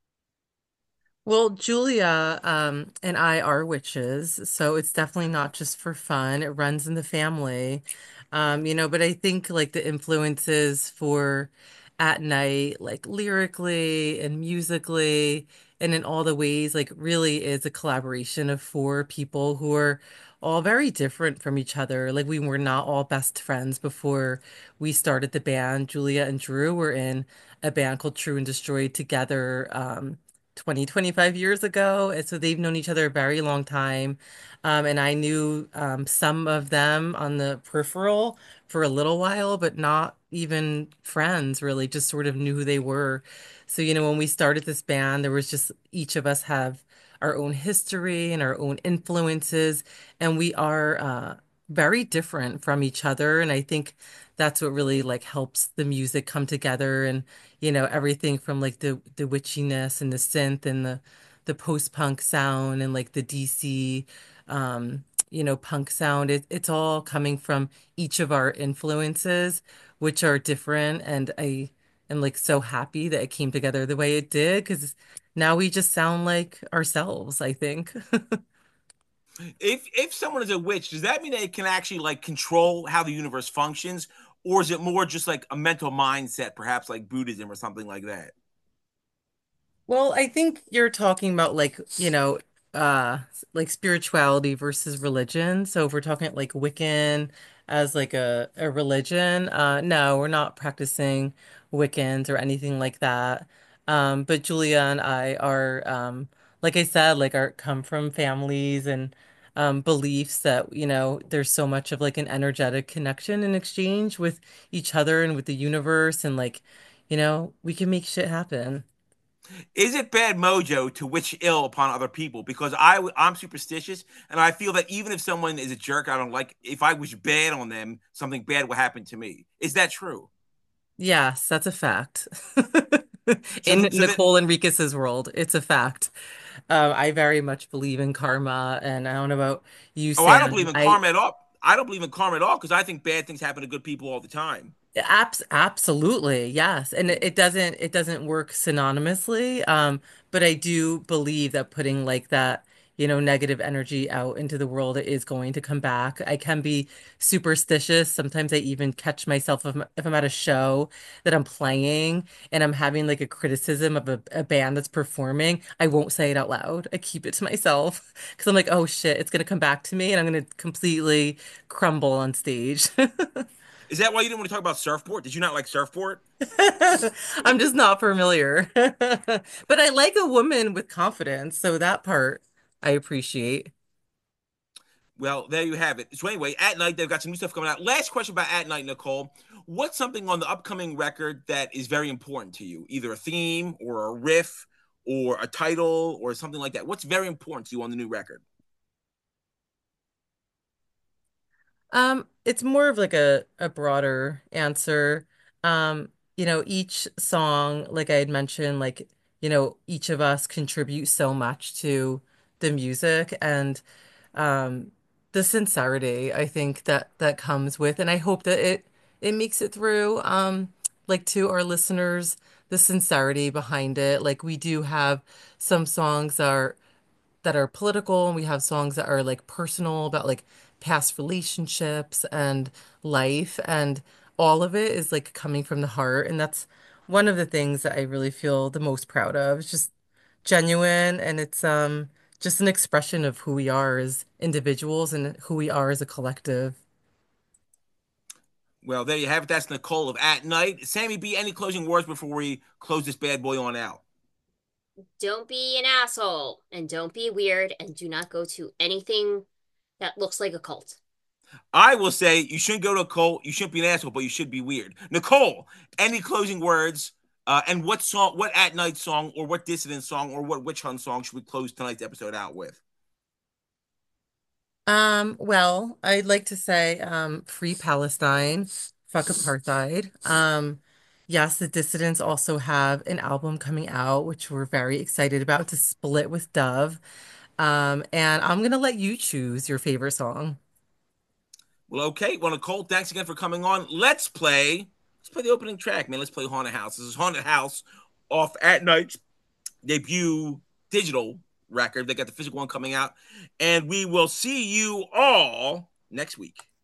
Well, Julia, um, and I are witches, so it's definitely not just for fun. It runs in the family. Um, you know, but I think like the influences for At Night, like lyrically and musically, and in all the ways, like really is a collaboration of four people who are all very different from each other. Like we were not all best friends before we started the band. Julia and Drew were in a band called True and Destroyed together. Um, twenty, twenty-five years ago. And so they've known each other a very long time. Um, and I knew um, some of them on the peripheral for a little while, but not even friends, really, just sort of knew who they were. So, you know, when we started this band, there was just each of us have our own history and our own influences, and we are uh, very different from each other. And I think that's what really like helps the music come together and you know, everything from like the the witchiness and the synth and the the post-punk sound and like the D C um, you know, punk sound. It, it's all coming from each of our influences, which are different. And I am like so happy that it came together the way it did because now we just sound like ourselves, I think. If if someone is a witch, does that mean they can actually like control how the universe functions, or is it more just like a mental mindset, perhaps like Buddhism or something like that? Well, I think you're talking about like, you know, uh like spirituality versus religion. So if we're talking like Wiccan as like a, a religion, uh no, we're not practicing Wiccans or anything like that. Um, but Julia and I are um like I said, like our come from families and um beliefs that, you know, there's so much of like an energetic connection and exchange with each other and with the universe and like, you know, we can make shit happen. Is it bad mojo to wish ill upon other people? Because I I'm superstitious, and I feel that even if someone is a jerk, I don't like. If I wish bad on them, something bad will happen to me. Is that true? Yes, that's a fact. So In so that Nicole Enriquez's world, it's a fact. Um, I very much believe in karma, and I don't know about you, oh, I don't believe Sam. in I karma at all. I don't believe in karma at all because I think bad things happen to good people all the time. Abs absolutely, yes. And it, it doesn't it doesn't work synonymously. Um, but I do believe that putting like that, you know, negative energy out into the world is going to come back. I can be superstitious. Sometimes I even catch myself if I'm, if I'm at a show that I'm playing and I'm having like a criticism of a, a band that's performing. I won't say it out loud. I keep it to myself because I'm like, oh shit, it's gonna come back to me and I'm gonna completely crumble on stage. Is that why you didn't want to talk about Surfboard? Did you not like Surfboard? I'm just not familiar. But I like a woman with confidence, so that part I appreciate. Well, there you have it. So anyway, At Night, they've got some new stuff coming out. Last question about At Night, Nicole. What's something on the upcoming record that is very important to you? Either a theme or a riff or a title or something like that. What's very important to you on the new record? Um, it's more of like a a broader answer. Um, you know, each song, like I had mentioned, like, you know, each of us contribute so much to the music and um the sincerity I think that that comes with, and I hope that it it makes it through um like to our listeners, the sincerity behind it. Like we do have some songs are that are political, and we have songs that are like personal about like past relationships and life, and all of it is like coming from the heart, and that's one of the things that I really feel the most proud of. It's just genuine, and it's um just an expression of who we are as individuals and who we are as a collective. Well, there you have it. That's Nicole of At Night. Sammy B, any closing words before we close this bad boy on out? Don't be an asshole and don't be weird and do not go to anything that looks like a cult. I will say you shouldn't go to a cult. You shouldn't be an asshole, but you should be weird. Nicole, any closing words? Uh, and what song, what At Night song, or what Dissident song, or what Witch Hunt song should we close tonight's episode out with? Um, well, I'd like to say um Free Palestine, fuck apartheid. Um, yes, the Dissidents also have an album coming out, which we're very excited about to split with Dove. Um, and I'm gonna let you choose your favorite song. Well, okay. Well, Nicole, thanks again for coming on. Let's play. Let's play the opening track, man. Let's play Haunted House. This is Haunted House off At Night's debut digital record. They got the physical one coming out, and we will see you all next week.